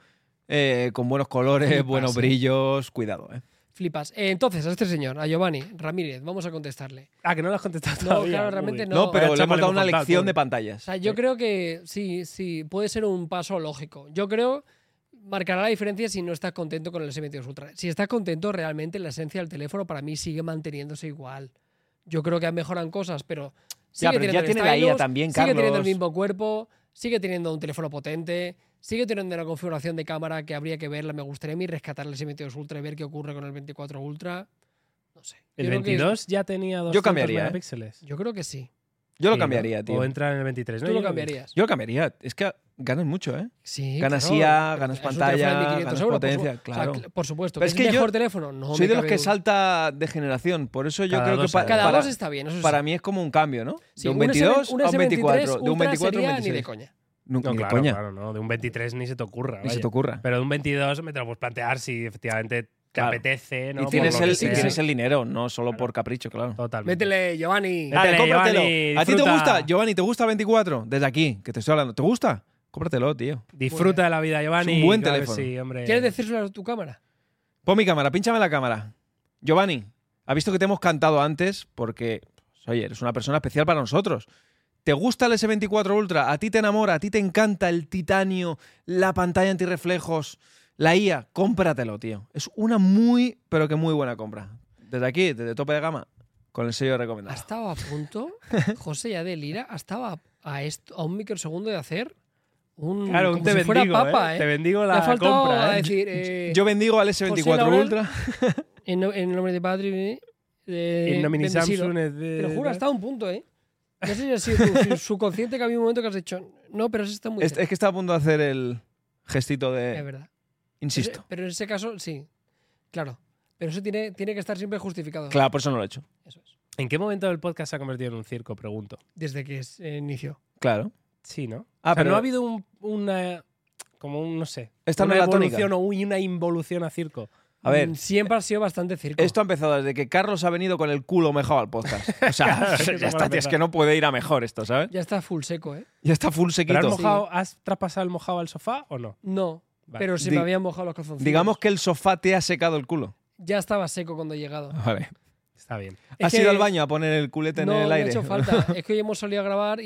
con buenos colores, Flipas, buenos brillos. Cuidado, ¿eh? Flipas. Entonces, a este señor, a Giovanni Ramírez, vamos a contestarle. Ah, que no lo has contestado No, todavía. claro, realmente Uy. no. No, pero Vaya le chapa hemos dado una contado, lección pobre. de O pantallas. sea, yo creo que sí, puede ser un paso lógico. Yo creo marcará la diferencia si no estás contento con el S22 Ultra. Si estás contento, realmente la esencia del teléfono para mí sigue manteniéndose igual. Yo creo que mejoran cosas, pero Ya, pero ya el tiene la IA stylus, también, sigue teniendo el Carlos. mismo cuerpo, sigue teniendo un teléfono potente, sigue teniendo una configuración de cámara que habría que verla. Me gustaría a mí rescatar el S22 Ultra y ver qué ocurre con el 24 Ultra. No sé. ¿El Yo creo que- 22 ya tenía 200 Yo cambiaría, megapíxeles? Yo creo que sí. Yo lo Sí, ¿no? cambiaría, tío. O entra en el 23, ¿no? Tú lo Yo- cambiarías. Yo lo cambiaría. Es que ganas mucho, ¿eh? Sí, Ganas claro. IA, ganas Es un teléfono de pantalla, 1.500 ganas euros, potencia, por su- claro. o sea, por supuesto. Pero ¿Que es es que yo mejor teléfono? No Soy me de los cabe que duda. salta de generación. Por eso yo Cada creo que 2 años. Cada para, dos está bien, eso sí. para mí es como un cambio, ¿no? Sí, de un 22 un a un 24. S23 De un 24 a un sería ni de 26. coña. No, No, ni claro, coña. claro, no. De un 23 ni se te ocurra. Ni se vaya. te ocurra. Pero de un 22 me te lo puedes plantear si efectivamente te Claro. apetece, ¿no? Y Por tienes lo que el, sea. y tienes el dinero, no solo por capricho, claro. Totalmente. Métele, Giovanni. Métele, Dale, cómpratelo. Giovanni, ¿A ti te disfruta. gusta? Giovanni, ¿te gusta el 24? Desde aquí, que te estoy hablando. ¿Te gusta? Cómpratelo, tío. Disfruta de la vida, Giovanni. Es un buen Claro que teléfono. Sí, hombre. ¿Quieres decírselo a tu cámara? Pon mi cámara, pínchame la cámara. Giovanni, ha visto que te hemos cantado antes porque, oye, eres una persona especial para nosotros. ¿Te gusta el S24 Ultra? ¿A ti te enamora? ¿A ti te encanta el titanio, la pantalla antirreflejos, la IA? Cómpratelo, tío. Es una muy, pero que muy buena compra. Desde aquí, desde tope de gama, con el sello de Ha recomendado. estado a punto, José ya de Lira, ha estado a un microsegundo de hacer un. Claro, un como te si fuera bendigo, papa, Te bendigo Le la ha faltado compra, a ¿eh? decir. Yo bendigo al José S24 Laurel, Ultra. en nombre de Padre. En nomini bendecido. Samsung. Te lo juro, ha estado a un punto, ¿eh? No sé si ha sido tu subconsciente que había un momento que has dicho. No, pero eso está muy. Es que estaba a punto de hacer el gestito Es de... verdad. Insisto. Pero en ese caso, sí. Claro. Pero eso tiene que estar siempre justificado. Claro, por eso no lo he hecho. Eso es. ¿En qué momento el podcast se ha convertido en un circo? Pregunto. Desde que inició. Claro. Sí, ¿no? Ah, O sea, pero- no ha habido una. Como un, no sé. Esta no una es la tónica. evolución o una involución a circo. A ver, Siempre ha sido bastante circo. esto ha empezado desde que Carlos ha venido con el culo mojado al podcast. O sea, es que ya somos está, tío, es que no puede ir a mejor esto, ¿sabes? Ya está full seco, ¿eh? Ya está full ¿Pero sequito. has traspasado el mojado al sofá o no? No. Vale. Pero se Di- me habían mojado los calzoncillos. Digamos que el sofá te ha secado el culo. Ya estaba seco cuando he llegado. Vale. Está bien. ¿Has que ido al baño a poner el culete no en el me ha aire? hecho falta. Es que hoy hemos salido a grabar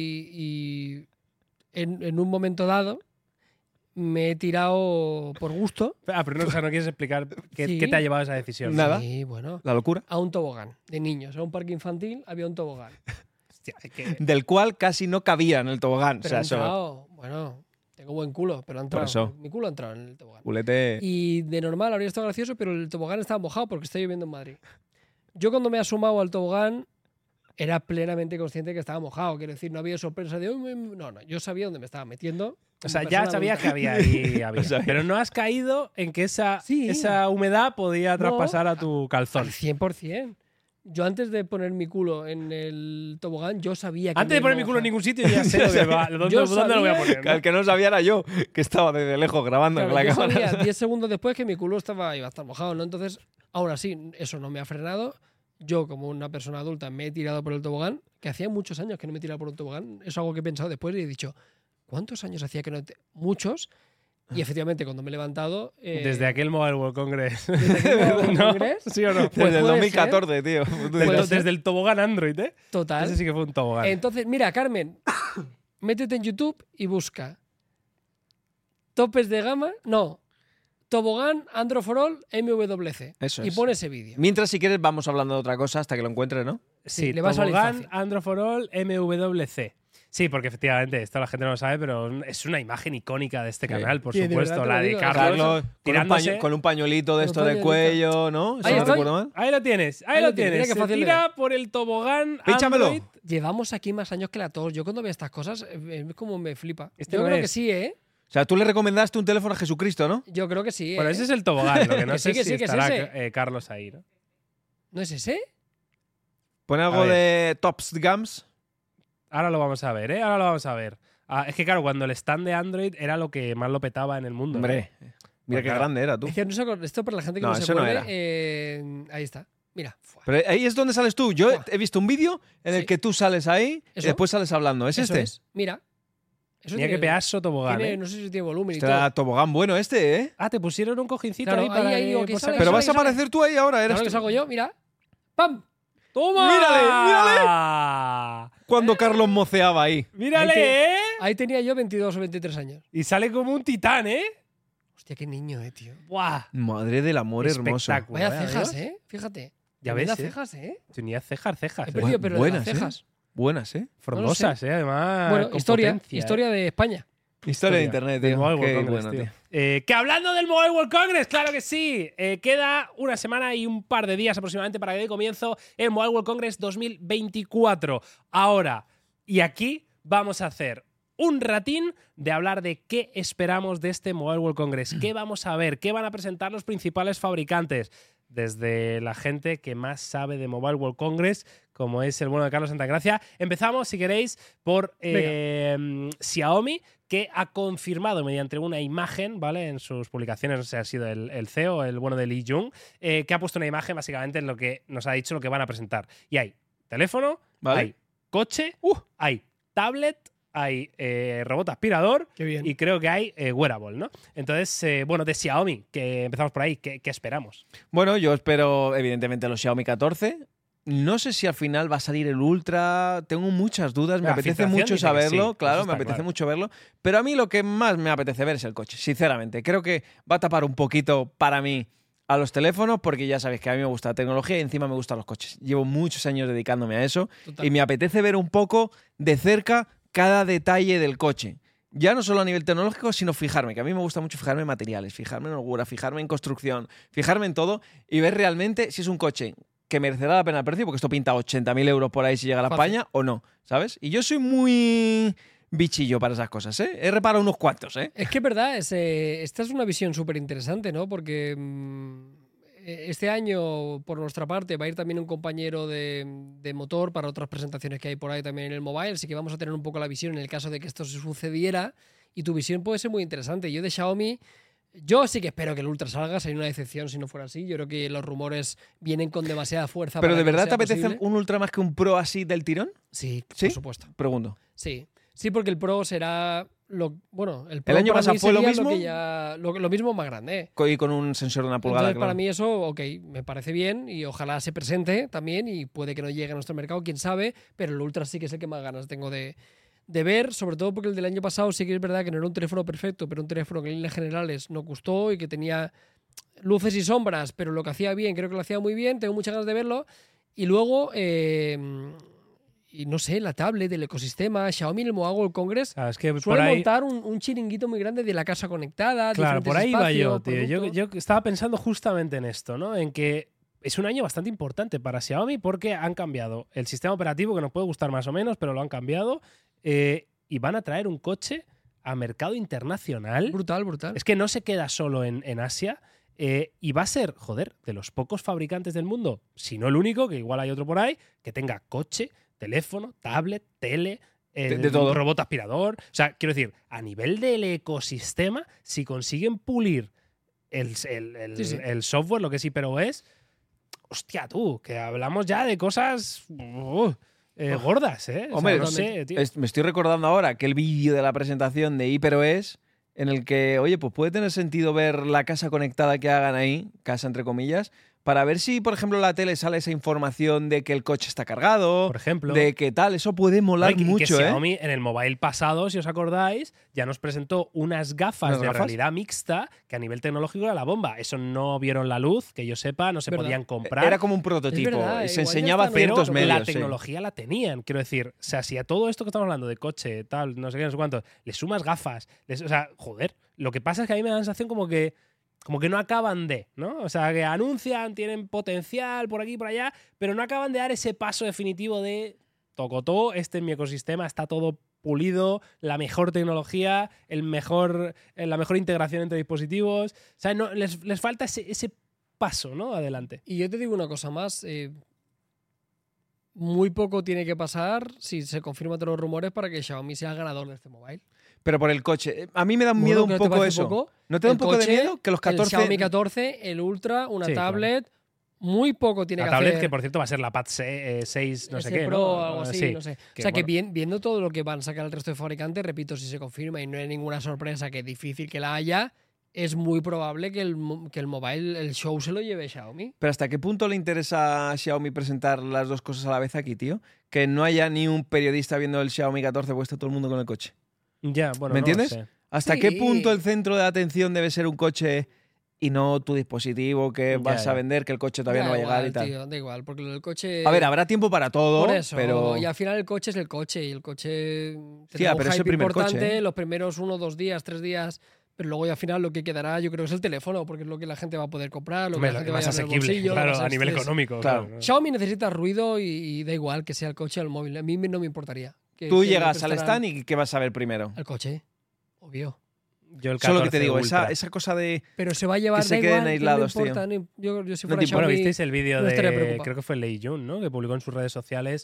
y en un momento dado me he tirado por gusto. Ah, pero no, o sea, no quieres explicar qué, Sí. qué te ha llevado a esa decisión. Nada. Sí, bueno. La locura. A un tobogán de niños. A un parque infantil había un tobogán. Hostia, es que- Del cual casi no cabía en el tobogán. Pero o sea, ha eso. entrado. Bueno, tengo buen culo, pero ha entrado. eso. Mi culo ha entrado en el tobogán. Culete. Y de normal habría estado gracioso, pero el tobogán estaba mojado porque está lloviendo en Madrid. Yo cuando me he asomado al tobogán era plenamente consciente que estaba mojado. Quiero decir, no había sorpresa de... "Uy, no, yo sabía dónde me estaba metiendo. o sea, Como ya persona sabías adulta. que había ahí. Había. Lo sabía. Pero no has caído en que esa Sí. humedad podía traspasar a tu Al calzón. 100%. Yo antes de poner mi culo en el tobogán, yo sabía que Antes de me poner mi culo en moja. ningún sitio, ya sé dónde, dónde Yo lo voy a sabía poner. ¿no? El que no sabía era yo, que estaba desde lejos grabando Claro, con la yo cámara. sabía 10 segundos después que mi culo iba a estar mojado, ¿no? Entonces, ahora sí, eso no me ha frenado. Yo, como una persona adulta, me he tirado por el tobogán, que hacía muchos años que no me tiraba por un tobogán. Es algo que he pensado después y he dicho, ¿cuántos años hacía que no te... Muchos. Y efectivamente, cuando me he levantado... Desde aquel Mobile World Congress. desde aquel Mobile ¿No? Congress, ¿Sí o no? Desde Pues el puede 2014, tío. Puede ser. Desde el tobogán Android, ¿eh? total. Ese sí que fue un tobogán. Entonces, mira, Carmen, métete en YouTube y busca topes de gama, no, tobogán Android for All MWC. Eso y es. pon ese vídeo. Mientras, si quieres, vamos hablando de otra cosa hasta que lo encuentres, ¿no? Sí, le va a salir tobogán fácil. Android for All MWC. Sí, porque efectivamente, esto la gente no lo sabe, pero es una imagen icónica de este Sí. canal, por Sí, de supuesto. verdad te la lo de digo. Carlos. Carlos, tirándose- con un pañuelito de Con esto un de pañuelito. cuello, ¿no? Si Ahí no estoy. recuerdo mal. Ahí lo tienes, ahí Ahí lo lo tienes, tienes. mira qué Se fácil de tira por el tobogán Pínchamelo. Android. Llevamos aquí más años que la tos. Yo cuando veo estas cosas, es como me flipa. Este Yo no creo es. que sí, ¿eh? O sea, tú le recomendaste un teléfono a Jesucristo, ¿no? Yo creo que sí. Bueno, ¿eh? ese es el tobogán, lo que no Que sé sí, que si sí, que es estará ese. Carlos ahí, ¿no? ¿No es ese? Pone algo de Tops Gums. Ahora lo vamos a ver, ¿eh? Ahora lo vamos a ver. Es que claro, cuando el stand de Android era lo que más lo petaba en el mundo. Hombre, ¿no? mira qué claro. grande era tú. Es que no sé, esto para la gente que No, no se eso no acuerde, era. ahí está. Mira. Fuá. Pero ahí es donde sales tú. Yo Buah. he visto un vídeo en el Sí. que tú sales ahí y Eso. después sales hablando. ¿Es Eso este? es. Mira. Eso Mira tiene- qué pedazo tobogán, tiene- ¿eh? No sé si tiene volumen y Este era todo. tobogán bueno este, ¿eh? Ah, te pusieron un cojincito Claro, ahí para ahí, que aquí por si sale, acaso- Pero sale, vas a sale. aparecer tú ahí ahora. Eres Claro que tú. salgo yo, mira. ¡Pam! ¡Toma! Mírale. Cuando Carlos moceaba ahí. ¡Mírale, Ahí te- eh! Ahí tenía yo 22 o 23 años. Y sale como un titán, ¿eh? Hostia, qué niño, tío. ¡Buah! Madre del amor hermoso. Espectáculo. Vaya ¿eh, cejas, amigos? Fíjate. Ya Tremenda ves, ¿eh? cejas, Tenía cejas, He ¿eh? perdido, pero de Buenas, las cejas. Buenas, ¿eh? Frondosas, ¿eh? Además. Bueno, con historia. potencia, ¿eh? Historia de España. Historia de internet, del tío. Mobile Qué World Congress, bueno, tío. tío. Que hablando del Mobile World Congress, claro que sí. Queda una semana y un par de días aproximadamente para que dé comienzo el Mobile World Congress 2024. Ahora, y aquí vamos a hacer un ratín de hablar de qué esperamos de este Mobile World Congress, qué vamos a ver, qué van a presentar los principales fabricantes, desde la gente que más sabe de Mobile World Congress, como es el bueno de Carlos Santagracia. Empezamos, si queréis, por Xiaomi, que ha confirmado mediante una imagen, ¿vale? En sus publicaciones, no sé si ha sido el CEO, el bueno de Li Jun, que ha puesto una imagen básicamente en lo que nos ha dicho lo que van a presentar. Y hay teléfono, Vale. hay coche, hay tablet, hay robot aspirador Qué bien. y creo que hay wearable, ¿no? Entonces, bueno, de Xiaomi, que empezamos por ahí, ¿qué esperamos? Bueno, yo espero, evidentemente, los Xiaomi 14. No sé si al final va a salir el Ultra. Tengo muchas dudas. Me La apetece filtración mucho dice que saberlo. sí, Claro, eso me está apetece claro. mucho verlo. Pero a mí lo que más me apetece ver es el coche, sinceramente. Creo que va a tapar un poquito para mí a los teléfonos, porque ya sabéis que a mí me gusta la tecnología y encima me gustan los coches. Llevo muchos años dedicándome a eso Total. y me apetece ver un poco de cerca cada detalle del coche. Ya no solo a nivel tecnológico, sino fijarme, que a mí me gusta mucho fijarme en materiales, fijarme en holgura, fijarme en construcción, fijarme en todo y ver realmente si es un coche que merecerá la pena el precio, porque esto pinta 80.000 euros por ahí si llega a la Fácil. España o no, ¿sabes? Y yo soy muy bichillo para esas cosas, ¿eh? He reparado unos cuantos, ¿eh? Es que es verdad, esta es una visión súper interesante, ¿no? Porque este año, por nuestra parte, va a ir también un compañero de motor para otras presentaciones que hay por ahí también en el mobile, así que vamos a tener un poco la visión en el caso de que esto se sucediera y tu visión puede ser muy interesante. Yo de Xiaomi, yo sí que espero que el Ultra salga, sería una decepción si no fuera así. Yo creo que los rumores vienen con demasiada fuerza. Pero para ¿de que no verdad sea te apetece posible. un Ultra más que un Pro así del tirón? Sí, ¿Sí? por supuesto. Pregunto. Sí. Sí, porque el Pro será bueno, el Pro ¿El año para pasado mí fue lo sería mismo? que ya- lo mismo más grande. Y con un sensor de una pulgada, Entonces, claro. para mí eso, ok, me parece bien y ojalá se presente también y puede que no llegue a nuestro mercado, quién sabe, pero el Ultra sí que es el que más ganas tengo de ver, sobre todo porque el del año pasado sí que es verdad que no era un teléfono perfecto, pero un teléfono que en líneas generales nos gustó y que tenía luces y sombras, pero lo que hacía bien, creo que lo hacía muy bien, tengo muchas ganas de verlo. Y luego, y no sé, la tablet, el ecosistema, Xiaomi, el Mobile World Congress, Claro, es que por suele ahí, montar un chiringuito muy grande de la casa conectada. claro, por ahí diferentes va yo, espacios, tío. productos. Yo estaba pensando justamente en esto, ¿no? En que es un año bastante importante para Xiaomi porque han cambiado el sistema operativo, que nos puede gustar más o menos, pero lo han cambiado, y van a traer un coche a mercado internacional. Brutal, brutal. Es que no se queda solo en Asia. Y va a ser, joder, de los pocos fabricantes del mundo, si no el único, que igual hay otro por ahí, que tenga coche, teléfono, tablet, tele, De todo. robot aspirador. O sea, quiero decir, a nivel del ecosistema, si consiguen pulir el Sí. el software, lo que es HyperOS, hostia, tú, que hablamos ya de cosas gordas, ¿eh? O sea, Hombre, no sé, tío. Me estoy recordando ahora que el vídeo de la presentación de HyperOS, en el que, oye, pues puede tener sentido ver la casa conectada que hagan ahí, casa entre comillas, para ver si, por ejemplo, en la tele sale esa información de que el coche está cargado, Por ejemplo. de que tal. Eso puede molar Y que mucho, ¿eh? Xiaomi en el mobile pasado, si os acordáis, ya nos presentó unas gafas ¿Unas de gafas? realidad mixta que a nivel tecnológico era la bomba. Eso no vieron la luz, que yo sepa, no se ¿Verdad? podían comprar. Era como un prototipo. verdad, y se igual ya enseñaba a están, pero ciertos medios. la sí. tecnología la tenían. Quiero decir, o sea, si a todo esto que estamos hablando de coche, tal, no sé qué, no sé cuánto, le sumas gafas, o sea, joder, lo que pasa es que a mí me da la sensación como que no acaban de, ¿no? O sea, que anuncian, tienen potencial por aquí y por allá, pero no acaban de dar ese paso definitivo de tocotó, este es mi ecosistema, está todo pulido, la mejor tecnología, la mejor integración entre dispositivos. O sea, no, les falta ese paso, ¿no? Adelante. Y yo te digo una cosa más. Muy poco tiene que pasar si se confirman todos los rumores para que Xiaomi sea el ganador de este mobile. Pero por el coche. A mí me da Bueno, miedo ¿que un no te poco parece eso. poco? ¿No te da El un poco de coche, miedo que los 14... El Xiaomi 14, el Ultra, una Sí, tablet, muy poco tiene La que tablet hacer. que, por cierto, va a ser la Pad 6, no sé S qué, Pro ¿no? o algo así, Sí. no sé. Que, O sea, que bueno, viendo todo lo que van a sacar el resto de fabricantes, repito, si se confirma y no hay ninguna sorpresa, que es difícil que la haya, es muy probable que el mobile, el show se lo lleve Xiaomi. Pero ¿hasta qué punto le interesa a Xiaomi presentar las dos cosas a la vez aquí, tío? Que no haya ni un periodista viendo el Xiaomi 14 puesto todo el mundo con el coche. ya, bueno, ¿Me no lo entiendes? sé. ¿Hasta Sí. qué punto el centro de atención debe ser un coche y no tu dispositivo que Ya, vas ya. a vender, que el coche todavía Da no va a llegar igual, y tal? tío, da igual, porque lo del coche... A ver, habrá tiempo para todo, Por eso, pero... y al final el coche es el coche, y el coche Tía, tendrá un pero es el hype primer importante coche, ¿eh? los primeros 1, 2 días, 3 días, pero luego y al final lo que quedará yo creo que es el teléfono, porque es lo que la gente va a poder comprar, lo que Hombre, la lo gente que va a más llevar en el asequible, bolsillo, claro, lo más a nivel estrés. económico. Claro. Claro. Xiaomi necesita ruido y da igual que sea el coche o el móvil, a mí no me importaría. Tú que llegas al prestarán stand y ¿qué vas a ver primero? el coche, obvio. Yo el 14 Solo que te digo, Ultra. esa cosa de... Pero se va a llevar, se da queden igual, que aislados, no tío. importa, yo si No fuera te importa. Xiaomi, Bueno, visteis el vídeo no estaría de, preocupado. creo que fue Lei Jun, ¿no? Que publicó en sus redes sociales.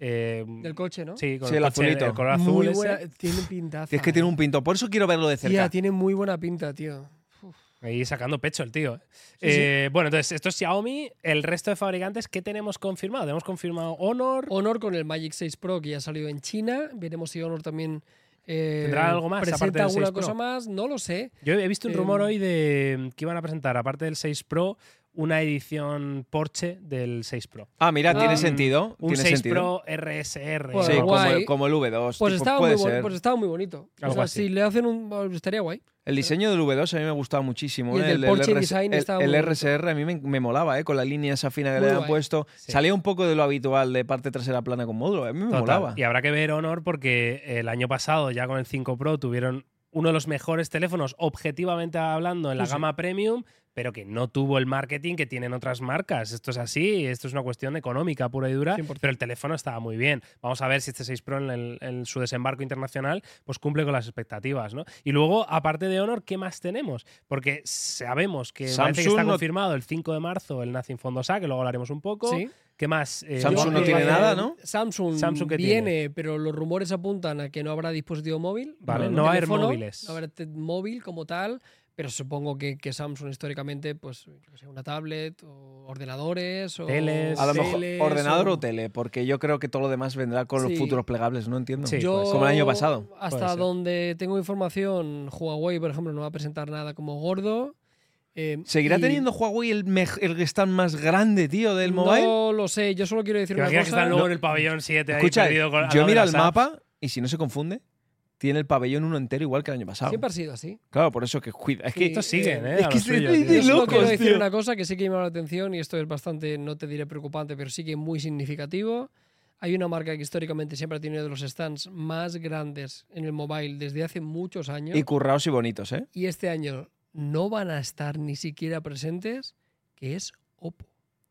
Del coche, ¿no? Sí, con Sí, el, el coche, azulito. el color azul Muy ese. buena, tiene pintaza. Que es que tiene un pinto. Por eso quiero verlo de cerca. Tía, tiene muy buena pinta, tío. Ahí sacando pecho el tío. Sí, Bueno, entonces, esto es Xiaomi. El resto de fabricantes, ¿qué tenemos confirmado? Tenemos confirmado Honor. Honor con el Magic 6 Pro que ya salió en China. Veremos si Honor también ¿Tendrá algo más aparte presenta del alguna 6 Pro? cosa más. No lo sé. Yo he visto un rumor Em, hoy de que iban a presentar, aparte del 6 Pro, una edición Porsche del 6 Pro. Ah, mira, Ah, tiene sentido. Un tiene 6 sentido. Pro RSR. Pues Sí, ¿no? guay. como el V2. Pues, tipo, estaba puede muy ser. pues estaba muy bonito. O Algo sea, así. si le hacen un... estaría guay. El diseño del V2 a mí me gustaba muchísimo. Y el ¿eh? del Porsche RS Design el, estaba el muy bonito. RSR a mí me molaba, con la línea esa fina que Muy le han guay. puesto. Sí. Salía un poco de lo habitual de parte trasera plana con módulo. A mí me Total. molaba. Y habrá que ver Honor porque el año pasado, ya con el 5 Pro, tuvieron uno de los mejores teléfonos, objetivamente hablando, en la Sí, sí. gama premium, pero que no tuvo el marketing que tienen otras marcas. Esto es así, esto es una cuestión económica pura y dura, 100%. pero el teléfono estaba muy bien. Vamos a ver si este 6 Pro en su desembarco internacional pues cumple con las expectativas, ¿no? Y luego, aparte de Honor, ¿qué más tenemos? Porque sabemos que parece que Samsung está no- confirmado el 5 de marzo el Nothing Phone 2A, que luego hablaremos un poco. Sí. ¿Qué más? Samsung no Yo, tiene nada, ¿no? Samsung ¿qué viene, pero los rumores apuntan a que no habrá dispositivo móvil. Vale, no va a haber teléfono, móviles. No va a haber móvil como tal, pero supongo que Samsung históricamente, pues, yo qué sé, una tablet o ordenadores o Teles. A lo mejor teles, ordenador o tele, porque yo creo que todo lo demás vendrá con los Sí. futuros plegables, no entiendo. Sí, Yo, Como el año pasado. Puede Hasta ser. donde tengo información, Huawei, por ejemplo, no va a presentar nada como gordo. ¿Seguirá y teniendo Huawei el stand más grande, tío, del mobile? No lo sé, yo solo quiero decir ¿Te una imaginas que cosa. están luego en el pabellón 7 ahí Escucha, perdido con, al yo lado de miro las el apps? mapa y si no se confunde, tiene el pabellón uno entero igual que el año pasado. Siempre ha sido así. Claro, por eso que cuida. Es Sí, que Estos siguen, eh, ¿eh? es A que lo se suyo, dice tío. Yo solo locos, quiero decir tío. una cosa que sí que llama la atención y esto es bastante, no te diré preocupante, pero sí que muy significativo. Hay una marca que históricamente siempre ha tenido de los stands más grandes en el mobile desde hace muchos años Y currados y bonitos, ¿eh? y este año no van a estar ni siquiera presentes, que es Oppo.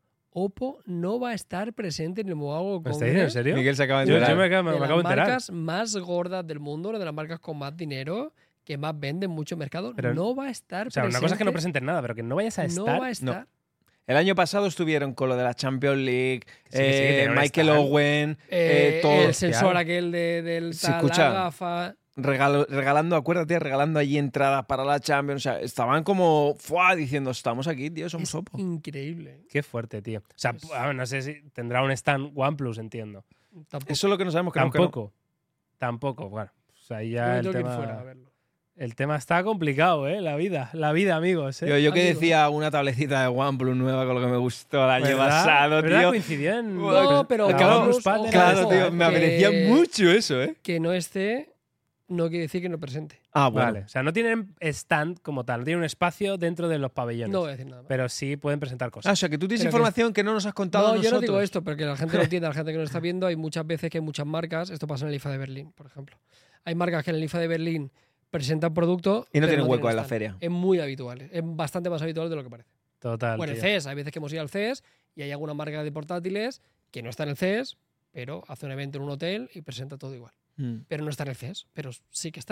Oppo no va a estar presente en el Mobile ¿Me estáis diciendo en Congress. serio? Miguel se acaba de Yo enterar. me de acabo de las enterar. marcas más gordas del mundo, una de las marcas con más dinero, que más venden mucho mercado, Pero- no va a estar O sea, una cosa es que no presenten nada, pero que no vayas a no estar. va a estar. El año pasado estuvieron con lo de la Champions League, Sí, que tiene un Michael stand. Owen, todo. El sensor Claro. aquel del Sí, tal, escucha. la gafa. Regalando, acuérdate, regalando allí entradas para la Champions. O sea, estaban como ¡fua! Diciendo, estamos aquí, tío, somos Es Oppo. increíble. Qué fuerte, tío. O sea, no sé si tendrá un stand OnePlus, entiendo. Tampoco. Eso es lo que no sabemos. Creo que no. Tampoco. Bueno, o sea, ahí Yo ya me el tengo que ir tema, fuera a verlo. el tema está complicado, ¿eh? La vida, amigos. ¿eh? Yo que Amigo. decía una tablecita de OnePlus nueva con lo que me gustó el año ¿Verdad? pasado, ¿Verdad? tío. Coincidió en. No, pero la claro, OnePlus Pad ojo, era Claro, esta, tío, ¿eh? me apetecía que- mucho eso, ¿eh? Que no esté, no quiere decir que no presente. Ah, bueno. Vale, o sea, no tienen stand como tal, no tienen un espacio dentro de los pabellones. No voy a decir nada más. Pero sí pueden presentar Ah, cosas. o sea, que tú tienes Pero que- información que no nos has contado a No, yo nosotros. no digo esto, pero que la gente lo entienda, la gente que nos está viendo, hay muchas veces que hay muchas marcas, esto pasa en el IFA de Berlín, por ejemplo. Hay marcas que en el IFA de Berlín presentan producto Y no pero tienen hueco en la stand. feria. Es muy habitual, es bastante más habitual de lo que parece. Total. O en el tío. CES, hay veces que hemos ido al CES y hay alguna marca de portátiles que no está en el CES, pero hace un evento en un hotel y presenta todo igual. Mm. Pero no está en el CES, pero sí que está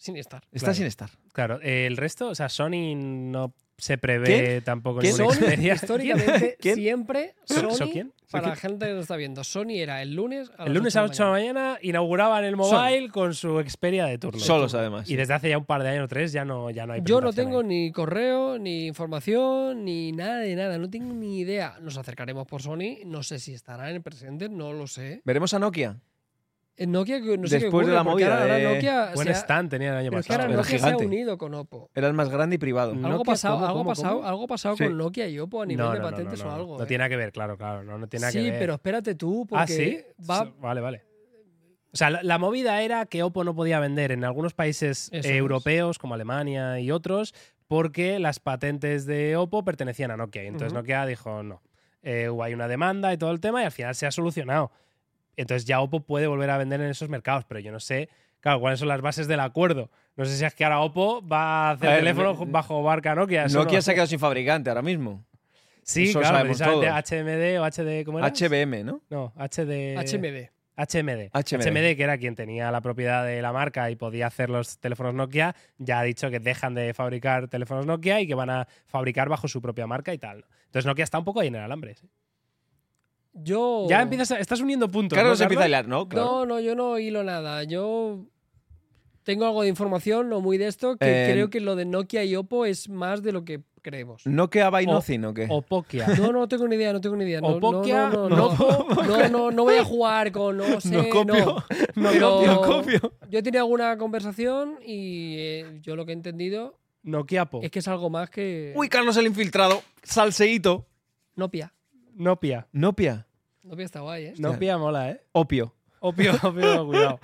sin estar. Está Claro. sin estar. Claro, el resto, o sea, Sony no se prevé tampoco ¿Quién? ninguna Sony, Xperia. históricamente, ¿Quién? siempre, ¿So Sony, quién? para la gente que lo está viendo, Sony era el lunes a El lunes a las 8 de la mañana inauguraban el mobile con su Xperia de turno. Solos, además. Y desde hace ya un par de años o 3 ya no hay Yo no presentación tengo ahí. ni correo, ni información, ni nada de nada. No tengo ni idea. Nos acercaremos por Sony. No sé si estará en el presente, no lo sé. ¿Veremos a Nokia? En Nokia, no sé qué Después de ocurre, la porque movida ahora de- Nokia Buen stand tenía el año pero es que ahora pasado. Era Nokia se ha gigante. unido con Oppo. Era el más grande y privado. No. Algo Nokia, pasado, ¿cómo, algo cómo, pasado, cómo? algo pasado Sí. con Nokia y Oppo a nivel de patentes o algo. No tiene que ver, claro, no tiene Sí, que ver. pero espérate tú, porque ¿Ah, sí? va. Vale. O sea, la movida era que Oppo no podía vender en algunos países Eso es. europeos, como Alemania y otros, porque las patentes de Oppo pertenecían a Nokia. Y entonces Ujú. Nokia dijo no. Hay una demanda y todo el tema y al final se ha solucionado. Entonces ya Oppo puede volver a vender en esos mercados, pero yo no sé, claro, cuáles son las bases del acuerdo. No sé si es que ahora Oppo va a hacer A ver, teléfonos bajo marca Nokia. eso Nokia no. se ha quedado sin fabricante ahora mismo. Sí, eso claro, sabemos precisamente todos. HMD o HD, ¿cómo era? HBM, ¿no? No, HD. HMD. HMD. HMD. que era quien tenía la propiedad de la marca y podía hacer los teléfonos Nokia, ya ha dicho que dejan de fabricar teléfonos Nokia y que van a fabricar bajo su propia marca y tal. Entonces Nokia está un poco ahí en el alambre. ¿sí? Yo. Ya estás uniendo puntos. Carlos ¿no, empieza a Carlos? hilar, ¿no? Claro. No, yo no hilo nada. Yo tengo algo de información, no muy de esto, que creo que lo de Nokia y Oppo es más de lo que creemos. ¿Nokia by nothing o qué? O Pokia. No tengo ni idea, no tengo ni idea. O Pokia, No voy a jugar con, no sé, No copio. no. Pero Pero copio. yo he tenido alguna conversación y yo lo que he entendido Nokia Po. es que es algo más que Uy, Carlos el infiltrado. Salseíto. Nopia. Nopia. Nopia. Nopia está guay, ¿eh? Nopia mola, ¿eh? Opio. Opio, cuidado.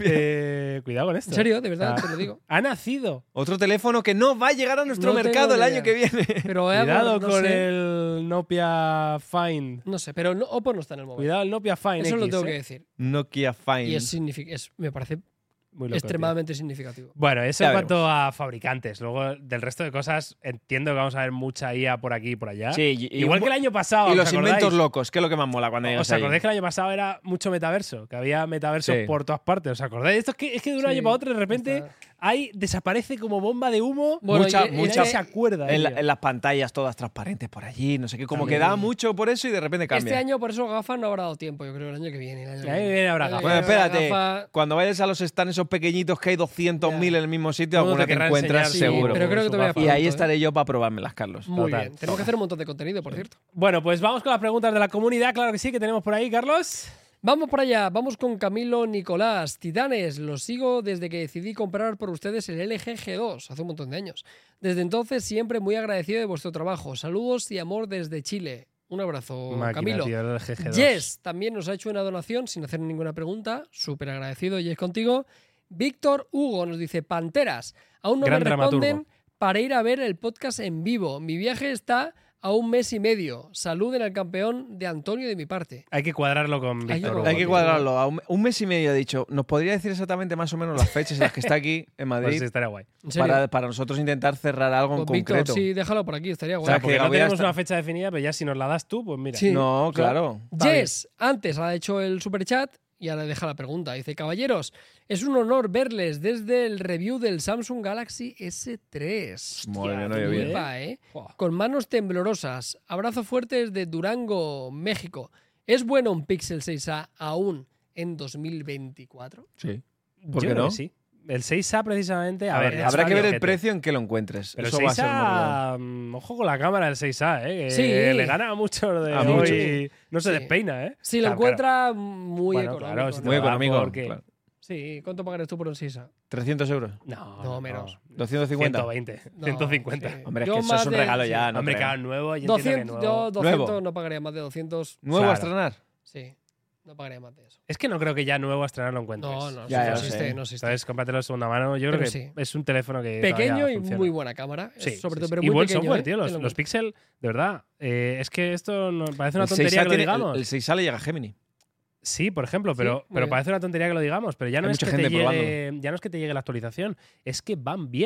Cuidado con esto. En serio, de verdad, Ah. te lo digo. Ha nacido. Otro teléfono que no va a llegar a nuestro No tengo mercado el ni año idea. que viene. Pero Cuidado no con sé. el Nokia Find. No sé, pero Oppo no está en el móvil. Cuidado el Nokia Find Eso lo X, tengo que ¿eh? decir. Nokia Fine. Y me parece Muy loco, extremadamente significativo. tío. Bueno, eso Ya en cuanto a fabricantes. Luego, del resto de cosas, entiendo que vamos a ver mucha IA por aquí y por allá. Sí, Igual que el año pasado. Y ¿os los acordáis? inventos locos, que es lo que más mola cuando llegas ¿Os ahí. acordáis que el año pasado era mucho metaverso? Que había metaverso Sí. por todas partes. ¿Os acordáis? Esto es que de un año para otro, de repente, desaparece como bomba de humo. Bueno, Mucha- y- y- mucha- Nadie se acuerda. En, tío. en las pantallas todas transparentes por allí, no sé qué, como También. que da mucho por eso y de repente cambia. Este año, por eso gafas no habrá dado tiempo, yo creo, el año que viene. El año que viene habrá El año gafas. que Bueno, viene habrá espérate, gafas. cuando vayas a los stands esos pequeñitos que hay 200.000 en el mismo sitio, Todo alguna te te querrá encuentras enseñar, seguro. pero creo que todavía Y ahí pronto, estaré yo para probármelas, Carlos. Muy Total. bien. Tenemos que hacer un montón de contenido, por cierto. Bueno, pues vamos con las preguntas de la comunidad. Claro que sí, que tenemos por ahí, Carlos. Vamos por allá, vamos con Camilo Nicolás. Titanes, los sigo desde que decidí comprar por ustedes el LG G2, hace un montón de años. Desde entonces, siempre muy agradecido de vuestro trabajo. Saludos y amor desde Chile. Un abrazo, Máquina, Camilo. tío, el GG2. Yes también nos ha hecho una donación sin hacer ninguna pregunta. Súper agradecido, Yes, contigo. Víctor Hugo nos dice: Panteras, aún no Gran me responden dramaturgo. para ir a ver el podcast en vivo. Mi viaje está a 1 mes y medio. Saluden al campeón de Antonio de mi parte. Hay que cuadrarlo con Hay que Víctor. cuadrarlo. Hay que cuadrarlo. A un mes y medio ha dicho. ¿Nos podría decir exactamente más o menos las fechas en las que está aquí en Pues Madrid? sí, estaría guay. ¿En serio? Para nosotros intentar cerrar algo en Pues, Víctor, concreto. sí, déjalo por aquí, estaría O guay. sea, que porque no voy a tenemos estar- una fecha definida, pero ya si nos la das tú, pues mira. Sí. No, claro. Yes, antes ha hecho el superchat y ahora deja la pregunta. Dice: caballeros, es un honor verles desde el review del Samsung Galaxy S3. Madre mía, no Hostia, oye bien. flipa, ¿eh? Buah. Con manos temblorosas. Abrazo fuerte desde Durango, México. ¿Es bueno un Pixel 6A aún en 2024? Sí. Yo ¿Por qué creo no? que sí. El 6A precisamente, a ver, Habrá es que ver el ojete. precio en que lo encuentres. Pero el Eso va a ser muy real. 6A, ojo con la cámara del 6A, que Sí. le gana a muchos de A hoy. muchos. No se Sí. despeina, ¿eh? Si lo Claro, encuentra muy Bueno, económico. claro, si te ¿no? Muy lo da económico. porque- claro. Sí, ¿cuánto pagarías tú por un 6A? 300 euros. No, menos. 250. 120, No, 150. sí. Hombre, es Yo que eso más es un de- regalo sí. ya. No Hombre, creo. claro, nuevo. Yo entiendo que 200, nuevo. yo 200 Nuevo. no pagaría más de 200. ¿Nuevo Claro. a estrenar? Sí, no pagaría más de eso. Es que no creo que ya nuevo a estrenar lo encuentres. No, no, Ya, no ya lo existe, sé. no existe. Entonces, cómpratelo de segunda mano. Yo creo Pero que sí. es un teléfono que Pequeño todavía y funciona. muy buena cámara. Sí, sobre sí, todo, sí. pero Y muy buen pequeño, software, ¿eh? tío. Te lo Los Pixel, de verdad. Es que esto parece una El tontería 6A que lo tiene- digamos. el 6A le llega a Gemini. Sí, por ejemplo, Sí, pero, muy pero bien. parece una tontería que lo digamos. Pero ya no, Hay es que mucha te gente llegue, ya no es que te llegue la actualización, es que van bien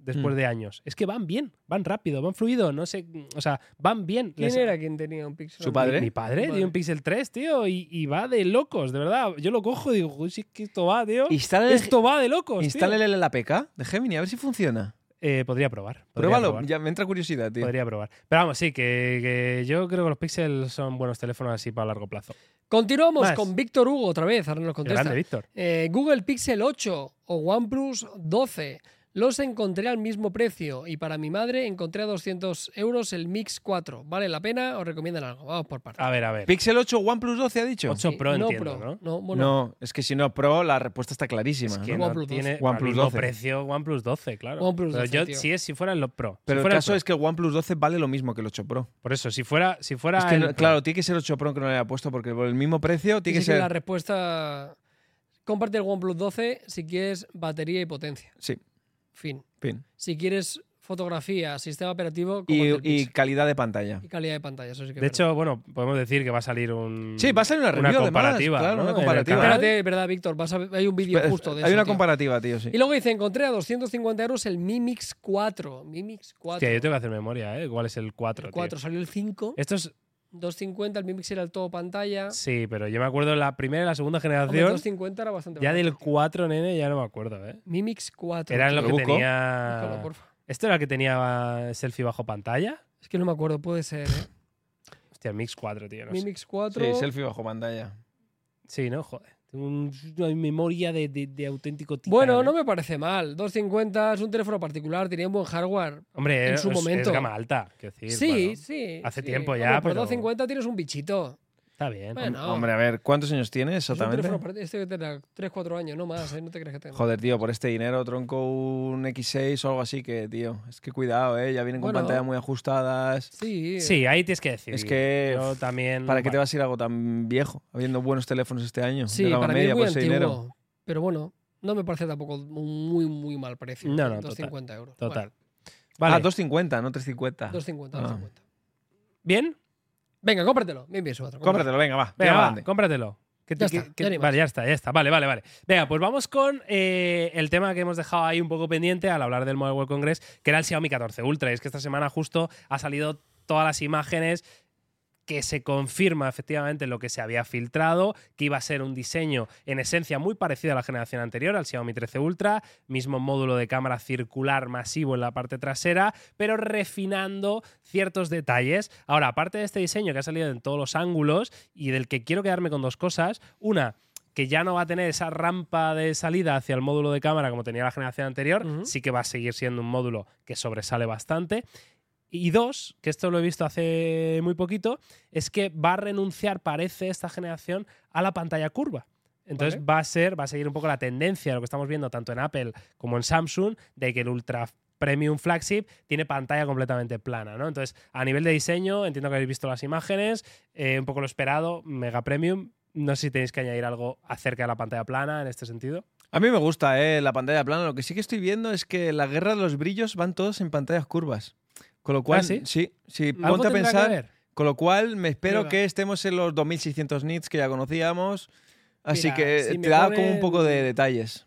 después de años. Es que van bien, van rápido, van fluido, no sé, o sea, van bien. ¿Quién era quien tenía un Pixel? ¿Su padre? Mi padre tiene un Pixel 3, tío, y va de locos, de verdad. Yo lo cojo y digo, "Uy, sí, es que esto va, tío. Esto va de locos, Instálale el APK de Gemini, a ver si funciona. Podría probar. Pruébalo, ya me entra curiosidad, tío. Podría probar. Pero vamos, sí, que yo creo que los Pixel son buenos teléfonos así para largo plazo. Continuamos Más. con Víctor Hugo otra vez, ahora nos contesta. Grande, Víctor. Google Pixel 8 o OnePlus 12. Los encontré al mismo precio y para mi madre encontré a 200 euros el Mix 4. ¿Vale la pena? ¿Os recomiendan algo? Vamos por partes. A ver. Pixel 8 OnePlus 12 ha dicho. 8 Sí, Pro no entiendo, Pro, ¿no? No, bueno, No, es que si no Pro, la respuesta está clarísima. Es ¿no? que no OnePlus 12. tiene OnePlus al mismo 12. precio OnePlus 12, claro. OnePlus Pero 12, yo, tío. si fuera el Pro. Pero si el fuera caso Pro. es que el OnePlus 12 vale lo mismo que el 8 Pro. Por eso, si fuera Es que, el no- Pro. claro, tiene que ser 8 Pro que no le haya puesto, porque por el mismo precio tiene que Dice ser. la respuesta... Comparte el OnePlus 12 si quieres batería y potencia. Sí, Fin. fin. Si quieres fotografía, sistema operativo Y, cómprate el y Pixel. calidad de pantalla. Y calidad de pantalla, eso sí que De es verdad. hecho, bueno, podemos decir que va a salir un. Sí, va a salir una review, además, comparativa. claro, ¿no? una En el comparativa. canal. Espérate, es verdad, Víctor, hay un vídeo justo de eso. Hay una tío. comparativa, tío, sí. Y luego dice, encontré a 250 euros el Mi Mix 4. Mi Mix 4. Hostia, yo tengo que hacer memoria, ¿eh? ¿Cuál es el 4? El 4 salió el 5. Esto es. 250, el Mi Mix era el todo pantalla. Sí, pero yo me acuerdo de la primera y la segunda Hombre, generación. 250 era bastante Ya barato, del tío. 4, nene, ya no me acuerdo, ¿eh? Mi Mix 4. Era lo ¿Lo que busco? tenía. Búscalo, porfa. ¿Esto era el que tenía selfie bajo pantalla? Es que no me acuerdo, puede ser, ¿eh? Hostia, el Mix 4, tío. No Mi sé. Mix 4. Sí, selfie bajo pantalla. Sí, ¿no? Joder. Tengo una memoria de auténtico titán. Bueno, ¿eh? no me parece mal. 250 es un teléfono particular, tenía un buen hardware. Hombre, en su momento. Es gama alta, quiero decir. Sí, bueno, sí. hace sí. tiempo ya, Hombre, por pero- 250 tienes un bichito. Está bien. Bueno, Hombre, a ver, ¿cuántos años tiene es un exactamente? teléfono, este que tendrá 3-4 años, no más, ¿eh? No te crees que tenga. Joder, tío, por este dinero tronco un X6 o algo así que, tío, es que cuidado, ya vienen con Bueno. pantallas muy ajustadas. Sí. Sí, ahí tienes que decir. Es que, Yo también. ¿Para qué te bueno, vas a ir a algo tan viejo, habiendo buenos teléfonos este año? Sí, de gama para mí es media muy por ese antiguo. dinero. Pero bueno, no me parece tampoco un muy mal precio. No, no, 250 euros. Total. Ah, Vale. 250, no 350. Bueno, 250, Ah. 250. ¿Bien? Venga, cómpratelo. Bien, bien, su otro. Cómpratelo, venga, va. Venga, tira va, adelante. cómpratelo. Ya está, ya ni más. Vale, ya está. Vale. Venga, pues vamos con el tema que hemos dejado ahí un poco pendiente al hablar del Mobile World Congress, que era el Xiaomi 14 Ultra. Y es que esta semana justo ha salido todas las imágenes que se confirma efectivamente lo que se había filtrado, que iba a ser un diseño en esencia muy parecido a la generación anterior, al Xiaomi 13 Ultra, mismo módulo de cámara circular masivo en la parte trasera, pero refinando ciertos detalles. Ahora, aparte de este diseño que ha salido en todos los ángulos y del que quiero quedarme con dos cosas, una, que ya no va a tener esa rampa de salida hacia el módulo de cámara como tenía la generación anterior, Ujú. sí que va a seguir siendo un módulo que sobresale bastante. Y dos, que esto lo he visto hace muy poquito, es que va a renunciar, parece, esta generación a la pantalla curva. Entonces Vale. va a seguir un poco la tendencia de lo que estamos viendo tanto en Apple como en Samsung, de que el Ultra Premium Flagship tiene pantalla completamente plana, ¿no? Entonces, a nivel de diseño, entiendo que habéis visto las imágenes, un poco lo esperado, Mega Premium. No sé si tenéis que añadir algo acerca de la pantalla plana en este sentido. A mí me gusta la pantalla plana. Lo que sí que estoy viendo es que la guerra de los brillos van todos en pantallas curvas. Con lo cual, ¿Ah, sí? sí, ¿Algo ponte a tendrá que pensar. ver? Con lo cual, me espero Prueba. que estemos en los 2600 nits que ya conocíamos. Así Mira, que si te me da ponen- como un poco de detalles.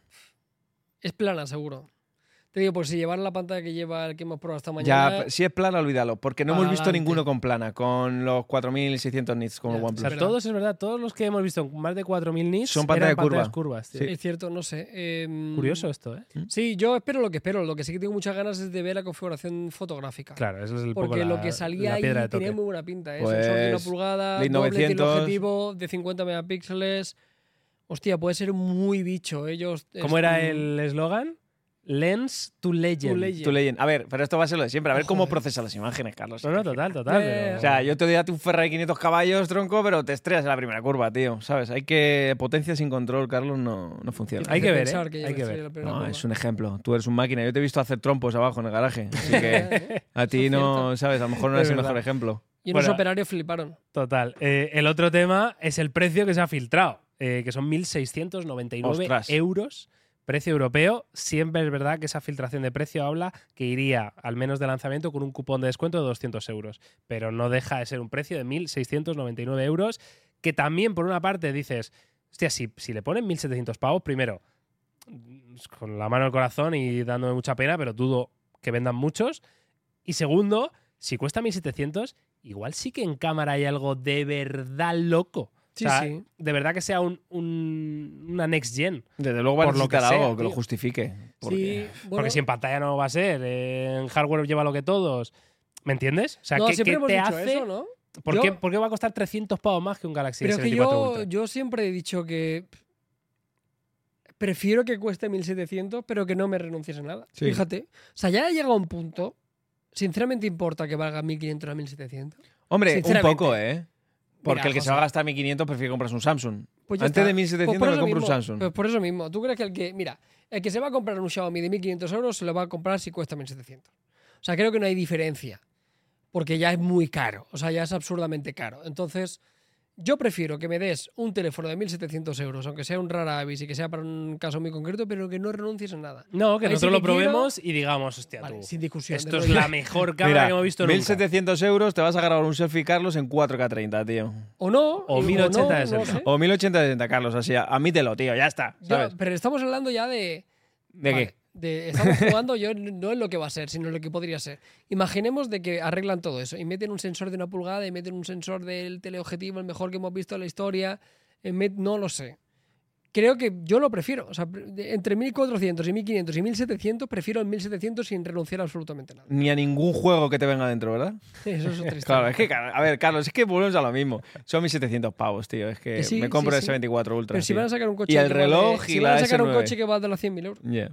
Es plana, seguro. Te digo, por si llevar la pantalla que lleva el que hemos probado esta Ya, mañana. si es plana, olvídalo. Porque no para hemos visto adelante. ninguno con plana, con los 4600 nits con Ya, el O OnePlus. sea, Verdad. todos, es verdad, todos los que hemos visto con más de 4000 nits Son eran pantalla pantallas curva. curvas. tío. Sí. Es cierto, no sé. Curioso esto, ¿eh? Sí, yo espero lo que espero. Lo que sí que tengo muchas ganas es de ver la configuración fotográfica. Claro, eso es el poco Porque la, lo que salía la ahí piedra de tenía toque. muy buena pinta. ¿eh? Pues, Sensor de 1 pulgada, Late doble 900. teleobjetivo de 50 megapíxeles. Hostia, puede ser muy bicho. Ellos. ¿Cómo era el eslogan? Lens to Legend. To Legend. Tu Legend. A ver, pero esto va a ser lo de siempre. A ver cómo Joder. procesa las imágenes, Carlos. No, total. O O sea, yo te doy a ti un Ferrari 500 caballos, tronco, pero te estrellas en la primera curva, tío. ¿Sabes? Hay que. Potencia sin control, Carlos, no funciona. Hay que ver, pensar ¿eh? que Hay lleve que así ver. la primera No, curva. es un ejemplo. Tú eres un máquina. Yo te he visto hacer trompos abajo en el garaje. Así que a ti Eso es no, cierto. ¿sabes? A lo mejor no Es eres el verdad. mejor ejemplo. Y unos Bueno. operarios fliparon. Total. El otro tema es el precio que se ha filtrado, que son 1.699 Ostras. euros. Precio europeo. Siempre es verdad que esa filtración de precio habla que iría, al menos de lanzamiento, con un cupón de descuento de 200 euros. Pero no deja de ser un precio de 1.699 euros, que también, por una parte, dices, hostia, si le ponen 1.700 pavos, primero, con la mano al corazón y dándome mucha pena, pero dudo que vendan muchos. Y segundo, si cuesta 1.700, igual sí que en cámara hay algo de verdad loco. Sí, o sea, sí. de verdad que sea una next gen. Desde luego va a Por lo que necesitar sea, algo que lo tío. justifique. Porque... Sí, bueno, Porque si en pantalla no va a ser, en hardware lleva lo que todos. ¿Me entiendes? O sea, no, ¿qué siempre hemos te dicho hace? eso, ¿no? ¿Por, Yo- qué va a costar 300 pavos más que un Galaxy Pero es que S24 Ultra? yo siempre he dicho que prefiero que cueste 1.700, pero que no me renuncies a nada. Sí. Fíjate. O sea, ya he llegado a un punto. Sinceramente, importa que valga 1.500 a 1.700. Hombre, un Sinceramente. poco, ¿eh? Porque Mira, el que se José. va a gastar 1.500 prefiere comprarse un Samsung. Pues ya Antes está. de 1.700 Pues por me eso compro un mismo, Samsung. Pues por eso mismo. ¿Tú crees que el que se va a comprar un Xiaomi de 1.500 euros se lo va a comprar si cuesta 1.700? O sea, creo que no hay diferencia. Porque ya es muy caro. O sea, ya es absurdamente caro. Entonces, yo prefiero que me des un teléfono de 1.700 euros, aunque sea un rara avis y que sea para un caso muy concreto, pero que no renuncies a nada. No, que Ahí nosotros sí lo que quiero- probemos y digamos, hostia, Vale, tú, sin discusión. esto de es verdad. la mejor cámara que hemos visto nunca. 1.700 euros te vas a grabar un selfie, Carlos, en 4K30, tío. O no. O 1080 no, no de sé. O 1080-60, Carlos, así, admítelo, tío, ya está. Ya, ¿Sabes? pero estamos hablando ya de... ¿De Vale, qué? estamos jugando yo no en lo que va a ser, sino en lo que podría ser. Imaginemos de que arreglan todo eso y meten un sensor de 1 pulgada y meten un sensor del teleobjetivo, el mejor que hemos visto en la historia. No lo sé. Creo que yo lo prefiero. O sea, entre 1.400 y 1.500 y 1.700 prefiero el 1.700 sin renunciar a absolutamente nada. Ni a ningún juego que te venga dentro, ¿verdad? Eso es otra historia. Claro, es que, a ver, Carlos, es que volvemos a lo mismo. Son 1.700 pavos, tío. Es que Que sí, me compro sí, el sí. S24 Ultra. Pero si tío. van a sacar un coche Y el que vale- reloj y si la van a sacar un S9. coche que vale los 100.000 euros. Yeah.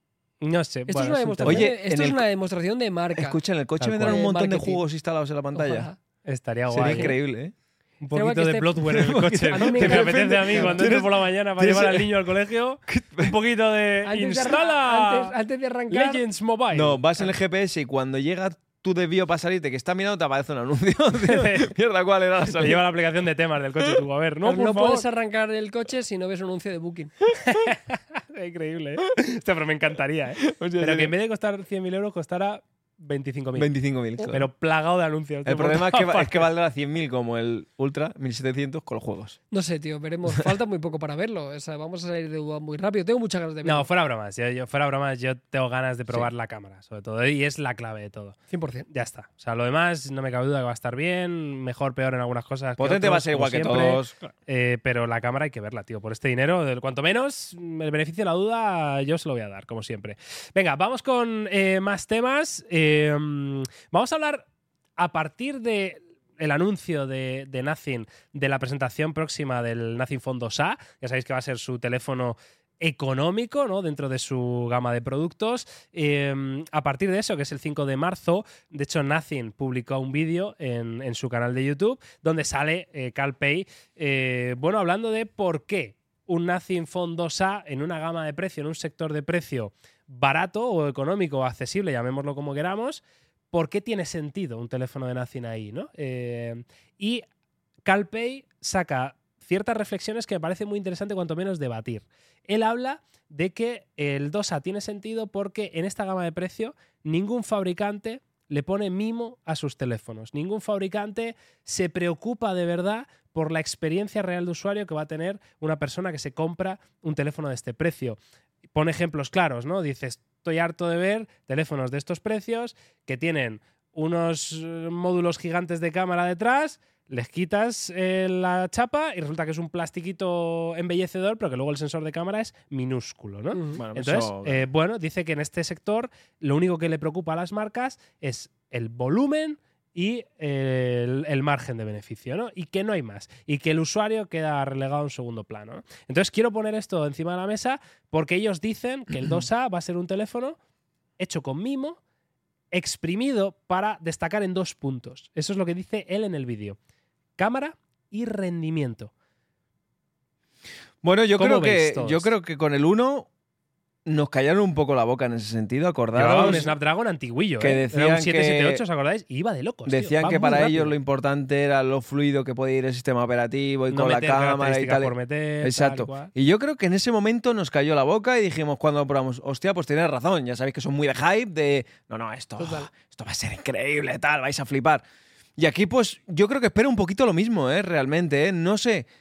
No sé. Esto bueno, es una un demostración, Oye, de, esto en es el- una demostración de marca. Escucha, en el coche Tal vendrán cual. un montón de Marketing. juegos instalados en la pantalla. Ojalá. Estaría Sería guay. increíble, ¿eh? Un Creo poquito que de este- bloatware en el coche. A mí me que me encanta. apetece a mí cuando entro por la mañana para tienes- llevar al niño al colegio. Un poquito de instala antes de arrancar, Legends Mobile. No, vas en el GPS y cuando llega tu desvío para salirte, que está mirando, te aparece un anuncio. Tío. Mierda, ¿cuál era la Te salida? lleva la aplicación de temas del coche. Tú, a ver, no, no por favor. puedes arrancar el coche si no ves un anuncio de Booking. Increíble, ¿eh? Hostia, pero me encantaría, ¿eh? Hostia, Pero sí. que en vez de costar 100.000 euros, costara 25.000. 25.000. claro. Pero plagado de anuncios. El tío, por problema es todas es que partes. valdrá 100.000 como el Ultra, 1.700 con los juegos. No sé, tío, veremos. Falta muy poco para verlo. O sea, vamos a salir de duda muy rápido. Tengo muchas ganas de verlo. No, fuera bromas. Fuera bromas, yo tengo ganas de probar la cámara, sobre todo. Y es la clave de todo. 100%. Ya está. O sea, lo demás no me cabe duda que va a estar bien, mejor, peor en algunas cosas. que Potente otros, va a ser como igual que siempre. todos. Pero la cámara hay que verla, tío. Por este dinero, cuanto menos, el beneficio de la duda yo se lo voy a dar, como siempre. Venga, vamos con más temas. Vamos a hablar a partir de el anuncio de Nothing, de la presentación próxima del Nothing Phone 2A. Ya sabéis que va a ser su teléfono económico, ¿no? Dentro de su gama de productos. A partir de eso, que es el 5 de marzo, de hecho Nothing publicó un vídeo en su canal de YouTube donde sale CalPay, bueno, hablando de por qué un Nothing Phone 2A en una gama de precio, en un sector de precio barato o económico o accesible, llamémoslo como queramos, ¿por qué tiene sentido un teléfono de Nothing ahí, ¿no? Y CalPay saca ciertas reflexiones que me parece muy interesante cuanto menos debatir. Él habla de que el 2A tiene sentido porque en esta gama de precio ningún fabricante le pone mimo a sus teléfonos. Ningún fabricante se preocupa de verdad por la experiencia real de usuario que va a tener una persona que se compra un teléfono de este precio. Pone ejemplos claros, ¿no? Dices, estoy harto de ver teléfonos de estos precios que tienen unos módulos gigantes de cámara detrás, les quitas la chapa y resulta que es un plastiquito embellecedor, pero que luego el sensor de cámara es minúsculo, ¿no? Bueno, Entonces, eso- bueno, dice que en este sector lo único que le preocupa a las marcas es el volumen y el margen de beneficio, ¿no? Y que no hay más. Y que el usuario queda relegado en segundo plano, ¿no? Entonces, quiero poner esto encima de la mesa porque ellos dicen que el 2A va a ser un teléfono hecho con mimo, exprimido para destacar en 2 puntos. Eso es lo que dice él en el vídeo. Cámara y rendimiento. Bueno, ¿Cómo veis todos? yo creo que con el 1 nos callaron un poco la boca en ese sentido, Llevaba acordaros. un Snapdragon antiguillo, que Era decían un 778, que- ¿os acordáis? Y iba de locos. tío. Decían Va que muy para rápido. ellos lo importante era lo fluido que podía ir el sistema operativo y No con la meter cámara y características tal. por meter, Exacto. tal cual. Y yo creo que en ese momento nos cayó la boca y dijimos cuando lo probamos, hostia, pues tienes razón, ya sabéis que son muy de hype, de no, esto va a ser increíble, tal, vais a flipar. Y aquí pues yo creo que espero un poquito lo mismo, realmente, no sé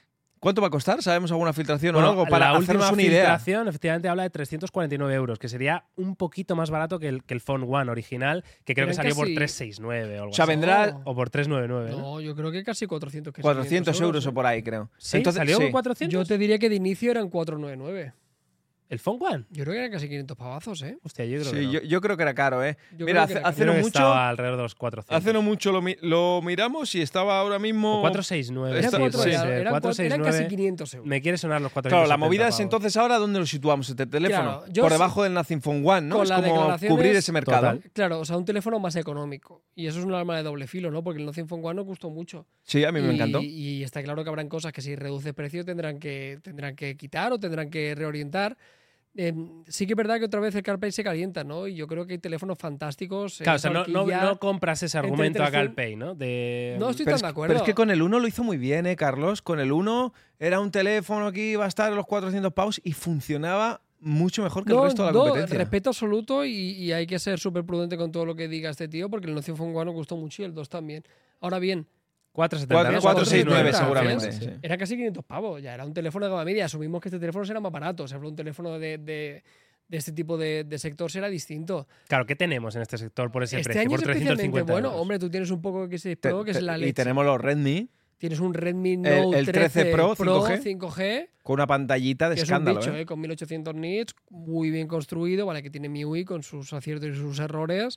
¿Cuánto va a costar? ¿Sabemos alguna filtración Bueno, o algo? Para la hacernos última una idea. filtración efectivamente habla de 349 euros, que sería un poquito más barato que el Phone One original, que creo que Eran salió por casi- 369 o algo O sea, así. vendrá O por 399, ¿no? No, yo creo que casi 400. Que 400 euros ¿eh? o por ahí, creo. ¿Sí? Entonces, ¿Salió sí. por 400? Yo te diría que de inicio eran 499. ¿El Phone One? Yo creo que eran casi 500 pavazos, ¿eh? Hostia, yo creo Sí, que no. yo creo que era caro, ¿eh? Yo Mira, creo que era hace Creo no que mucho, estaba alrededor de los 400. hace no mucho lo miramos y estaba ahora mismo. O 469. Está- Eran, sí, sí. puede ser. eran 469. casi 500 euros. Me quiere sonar los 400. Claro, la movida es entonces ahora dónde lo situamos este teléfono. Claro, yo por sí- debajo del Nothing Phone One, ¿no? con Es las como declaraciones- cubrir ese mercado. Total. Claro, o sea, un teléfono más económico. Y eso es un arma de doble filo, ¿no? Porque el Nothing Phone One nos gustó mucho. Sí, a mí me encantó. Y está claro que habrán cosas que si reduce precio tendrán que quitar o tendrán que reorientar. Sí que es verdad que otra vez el CarPlay se calienta, ¿no? Y yo creo que hay teléfonos fantásticos. Claro, o sea, no horquilla. no compras ese entre argumento a teléfono- CarPlay, ¿no? De, No estoy Pero tan es, de que- acuerdo. pero es que con el 1 lo hizo muy bien, Carlos. Con el 1 era un teléfono que iba a estar a los 400 pavos y funcionaba mucho mejor que el resto de la competencia. respeto absoluto y hay que ser súper prudente con todo lo que diga este tío porque el Nothing Phone One nos gustó mucho y el 2 también. Ahora bien, 470. 469 469, seguramente. Sí. Sí. era casi 500 pavos, ya era un teléfono de gama media. Asumimos que este teléfono será más barato, o sea, un teléfono de este tipo de sector será distinto. Claro, ¿qué tenemos en este sector por ese Este precio? año Por es especialmente 350 bueno. euros. Hombre, tú tienes un poco X6 Pro, que es la leche. Y tenemos los Redmi Tienes un Redmi Note el 13 Pro 5G. 5G, con una pantallita de que escándalo. es un bicho, ¿eh? con 1800 nits, muy bien construido, vale, que tiene MIUI con sus aciertos y sus errores.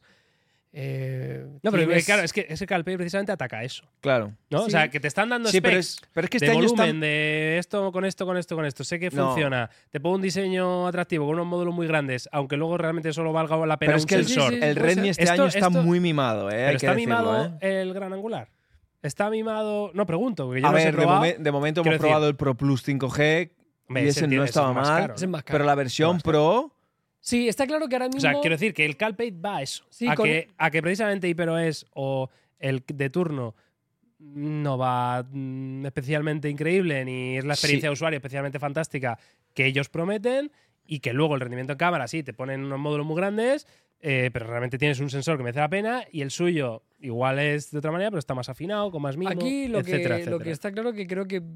No, pero Tienes- claro, es que ese CarPlay precisamente ataca eso, Claro. ¿no? Sí. O sea, que te están dando Sí, pero specs es que este de año volumen, están- de esto con esto, con esto, con esto. Sé que No. funciona. Te pongo un diseño atractivo con unos módulos muy grandes, aunque luego realmente solo valga la pena Pero es un que el, sensor. sí, el puede Redmi ser. este Esto- año está esto- muy mimado, ¿eh? Pero Hay que está decirlo, mimado ¿eh? el gran angular. Está mimado. No, pregunto, porque yo A no sé ver, probado. de momento Quiero hemos probado el Pro Plus 5G Hombre, y ese no ese estaba es más mal. caro, Ese es más caro. Pero la versión Más Pro, Sí, está claro que ahora mismo. O sea, quiero decir que el CarPlay va a eso. Sí, a, con- que precisamente HyperOS o el de turno no va especialmente increíble, ni es la experiencia Sí. de usuario especialmente fantástica que ellos prometen, y que luego el rendimiento en cámara, sí, te ponen unos módulos muy grandes, pero realmente tienes un sensor que merece la pena, y el suyo igual es de otra manera, pero está más afinado, con más mimo, Aquí lo etcétera, que etcétera. está claro que creo que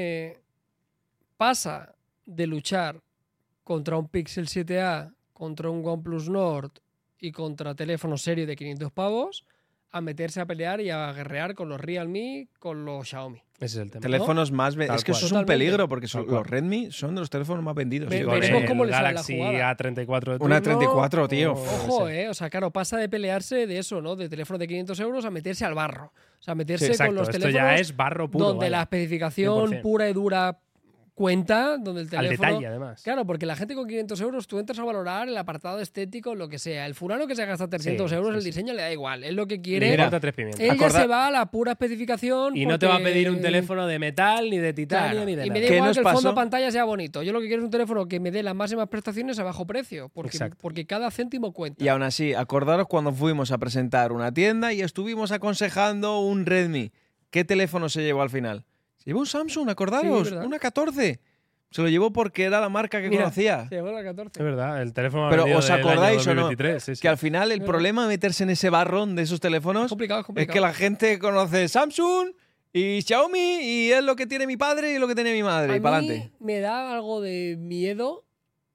pasa de luchar contra un Pixel 7a, contra un OnePlus Nord y contra teléfonos serios de 500 pavos, a meterse a pelear y a guerrear con los Realme, con los Xiaomi. Ese es el tema. teléfonos más. Tal Es que eso cual. es un Totalmente. peligro porque Tal cual. los Redmi son de los teléfonos más vendidos. Ve- tío. Con veremos el cómo le sale la Galaxy jugada. A34 de Una turno, 34, tío. Ojo, sí. o sea, claro, pasa de pelearse de eso, ¿no? De teléfonos de 500 euros a meterse al barro. O sea, meterse Sí, exacto. con los Esto teléfonos ya es barro puro. donde vaya. la especificación 100%. pura y dura cuenta, donde el Al teléfono... detalle, además. Claro, porque la gente con 500 euros tú entras a valorar el apartado estético, lo que sea. El fulano que se gasta 300 Sí, euros, sí, el sí. diseño le da igual. Es lo que Le quiere. importa tres pimientos. Él ya Acorda- se va a la pura especificación. Y no te va a porque- pedir un teléfono de metal, ni de titanio, Claro, ni de y nada. me da ¿Qué igual nos que el fondo pasó? de pantalla sea bonito. Yo lo que quiero es un teléfono que me dé las máximas prestaciones a bajo precio. Exacto. Porque cada céntimo cuenta. Y aún así, acordaros cuando fuimos a presentar una tienda y estuvimos aconsejando un Redmi. ¿Qué teléfono se llevó al final? Se llevó un Samsung, acordaros, Sí, ¿verdad? una 14. Se lo llevó porque era la marca que Mira, conocía. Se llevó la 14. Es verdad, el teléfono Pero vendido ¿os del año acordáis o no? 2023, sí, sí. Que al final el Verdad. problema de meterse en ese barrón de esos Es teléfonos complicado, es es complicado. que la gente conoce Samsung y Xiaomi y es lo que tiene mi padre y lo que tiene mi madre. A Y para mí adelante. me da algo de miedo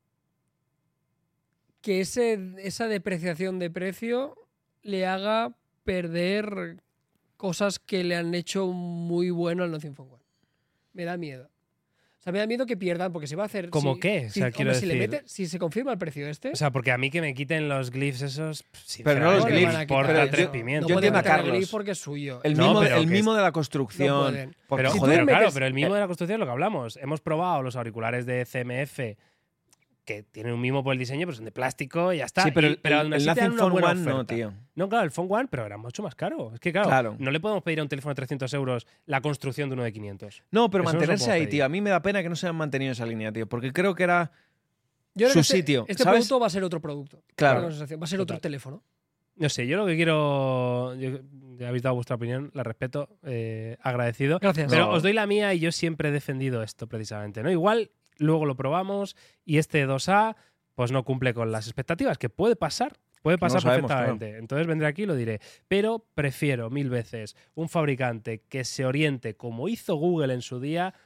que esa depreciación de precio le haga perder cosas que le han hecho muy bueno al Nothing Phone One. Me da miedo. O sea, me da miedo que pierdan, porque se va a hacer... ¿Cómo si- qué? O sea, si, quiero hombre, si le decir- mete- si se confirma el precio este... O sea, porque a mí que me quiten los glyphs esos. Pero no los sinceramente, glyphs, me van a importa pero tres yo- pimientos. yo no pueden entiendo a quitar el Carlos. grip porque es suyo. El No, mimo, pero el que mimo de la No construcción. pueden. porque, Pero, joder, pero claro, metes- pero el mimo de la construcción es lo que hablamos. Hemos probado los auriculares de CMF que tienen un mimo por el diseño, pero son de plástico y ya está. sí, pero Y- el aún así te Nothing dan una Phone buena One no, oferta. tío. No, claro, el Phone One, pero era mucho más caro. Es que, claro, Claro. no le podemos pedir a un teléfono de 300 euros la construcción de uno de 500. No, pero Eso no se lo mantenerse puedo ahí, pedir. tío. A mí me da pena que no se hayan mantenido esa línea, tío. Porque creo que era. Yo creo su que sitio, Este ¿sabes? producto va a ser otro producto. Claro. Tengo la sensación. Va a ser otro Total. teléfono. No sé, yo lo que quiero. Ya habéis dado vuestra opinión, la respeto, agradecido. Gracias. Pero No. os doy la mía y yo siempre he defendido esto precisamente, ¿no? Igual luego lo probamos y este 2A pues no cumple con las expectativas, que puede pasar. Puede pasar sabemos, perfectamente. Entonces vendré aquí y lo diré. Pero prefiero 1000 veces un fabricante que se oriente como hizo Google en su día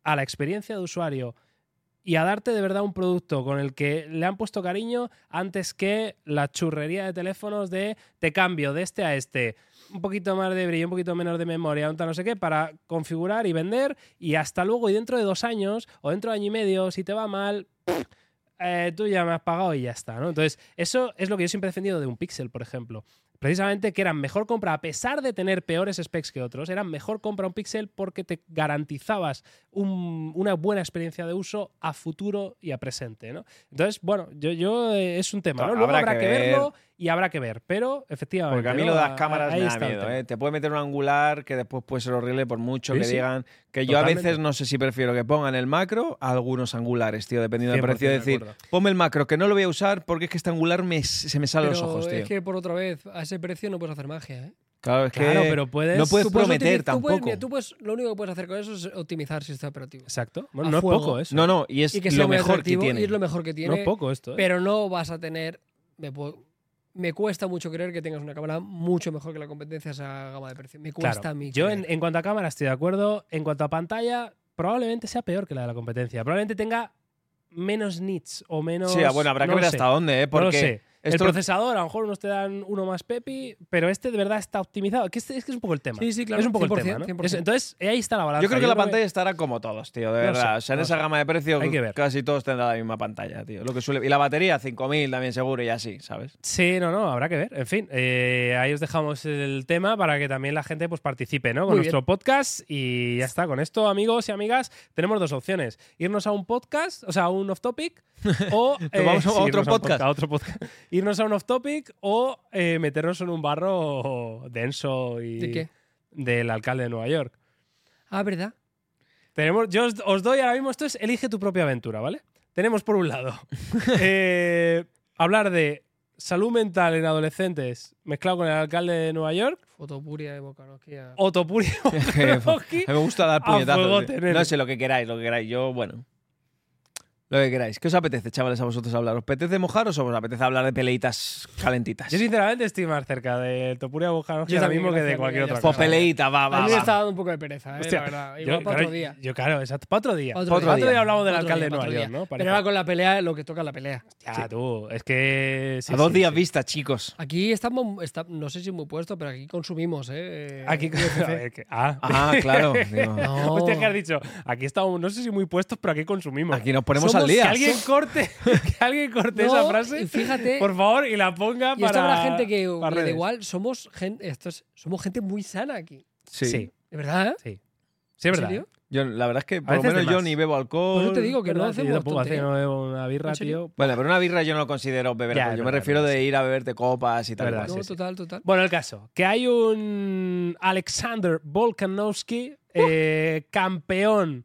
a la experiencia de usuario y a darte de verdad un producto con el que le han puesto cariño antes que la churrería de teléfonos de te cambio de este a este, un poquito más de brillo, un poquito menos de memoria, un tal no sé qué, para configurar y vender y hasta luego y dentro de 2 años o dentro de año y medio, si te va mal, tú ya me has pagado y ya está, ¿no? Entonces, eso es lo que yo siempre he defendido de un Pixel, por ejemplo. Precisamente que eran mejor compra, a pesar de tener peores specs que otros, eran mejor compra un Pixel porque te garantizabas una buena experiencia de uso a futuro y a presente, ¿no? Entonces, bueno, yo es un tema, ¿no? Luego habrá que verlo y habrá que ver, pero efectivamente. Porque a mí ¿no? lo de las cámaras Ahí me da está el miedo, tema. ¿eh? Te puede meter un angular que después puede ser horrible por mucho que Sí. digan. Que yo a Totalmente. veces no sé si prefiero que pongan el macro a algunos angulares, tío, dependiendo del 100% precio. de Decir, acuerdo. ponme el macro, que no lo voy a usar porque es que este angular se me sale a los Pero ojos, tío. es que por otra vez, a ese precio no puedes hacer magia, ¿eh? Claro, es Claro, que pero puedes- no puedes Tú puedes prometer tú puedes- tampoco. mira, tú puedes- lo único que puedes hacer con eso es optimizar el sistema operativo. Exacto. Bueno, A no fuego. es poco eso. No, y es Y que sea lo muy mejor que atractivo, tiene. y es lo mejor que No tiene. es poco esto, ¿eh? Pero no vas a tener. Me cuesta mucho creer que tengas una cámara mucho mejor que la competencia a esa gama de precio. Me cuesta Claro, a mí. yo creer. en cuanto a cámara estoy de acuerdo. En cuanto a pantalla, probablemente sea peor que la de la competencia. Probablemente tenga menos nits o menos. Sí, bueno, habrá no que ver lo sé. hasta dónde, ¿eh? No Porque lo sé. El esto- procesador, a lo mejor unos te dan uno más pepi, pero este de verdad está optimizado. Que es que es un poco el tema. Sí, sí, claro. Es un poco el 100%, tema, ¿no? 100%. Entonces, ahí está la balanza. Yo creo que la pantalla estará como todos, tío, de No verdad. sé, O sea, en no esa sé. gama de precios Hay que ver. casi todos tendrán la misma pantalla, tío. Lo que suele... Y la batería, 5000 también seguro y así, ¿sabes? Sí, no, habrá que ver. En fin, ahí os dejamos el tema para que también la gente pues, participe, ¿no? Con Muy nuestro podcast. Y ya está. Con esto, amigos y amigas, tenemos 2 opciones. Irnos a un podcast, o sea, a un off-topic, o vamos a otro irnos podcast. a otro podcast. Irnos a un off-topic o meternos en un barro denso y ¿De qué? del alcalde de Nueva York. Ah, ¿verdad? Yo os doy ahora mismo, esto es elige tu propia aventura, ¿vale? Tenemos por un lado hablar de salud mental en adolescentes mezclado con el alcalde de Nueva York, Fotopuria de Bocanosquia. o Topuria Bocanovsky. Me gusta dar A puñetazos. fuegote, tío. nene. No sé lo que queráis, lo que queráis. Yo, bueno. Lo que queráis. ¿Qué os apetece, chavales, a vosotros hablar? ¿Os apetece mojaros o os apetece hablar de peleitas calentitas? Yo sinceramente estoy más cerca de Topuria Bocanovsky Yo ahora también, mismo que de gracias, cualquier ya otra está. Pues cosa. peleita, va. A mí me está dando un poco de pereza, Hostia, la verdad. Yo, Igual para claro, otro día. claro, exacto. Para otro día. Otro Otro Para día. hablamos del Otro alcalde de día, Nueva otro York, día. ¿no? Pero Parece. ahora con la pelea, lo que toca es la pelea. Ya, tú, es que... sí, A 2 sí, días sí. vista, chicos. Aquí estamos, no sé si muy puesto, pero aquí consumimos, ¿eh? Aquí... UFC. a ver, Ah, claro. Digo, No. Hostia, que has dicho, aquí estamos, no sé si muy puestos, pero aquí consumimos. aquí nos ponemos Somos al día. Que alguien corte, que alguien corte No, esa frase, y fíjate, por favor, y la ponga y esto para. habrá gente que para le da redes. igual, somos gente muy sana aquí. Sí, ¿De verdad? sí. Sí, es ¿En verdad. serio? ¿eh? Yo, la verdad es que por lo veces de menos yo más. ni bebo alcohol. Por eso te digo que no Verdad, tío, yo hacemos tampoco hace, tonterías. no bebo una birra, ¿En serio? tío. Bueno, pero una birra yo no lo considero beber Ya, alcohol. Yo es me verdad, refiero es verdad, de sí. ir a beberte copas y tal. Verdad, cual. No, sí. total. Bueno, el caso, que hay un Alexander Volkanovski, campeón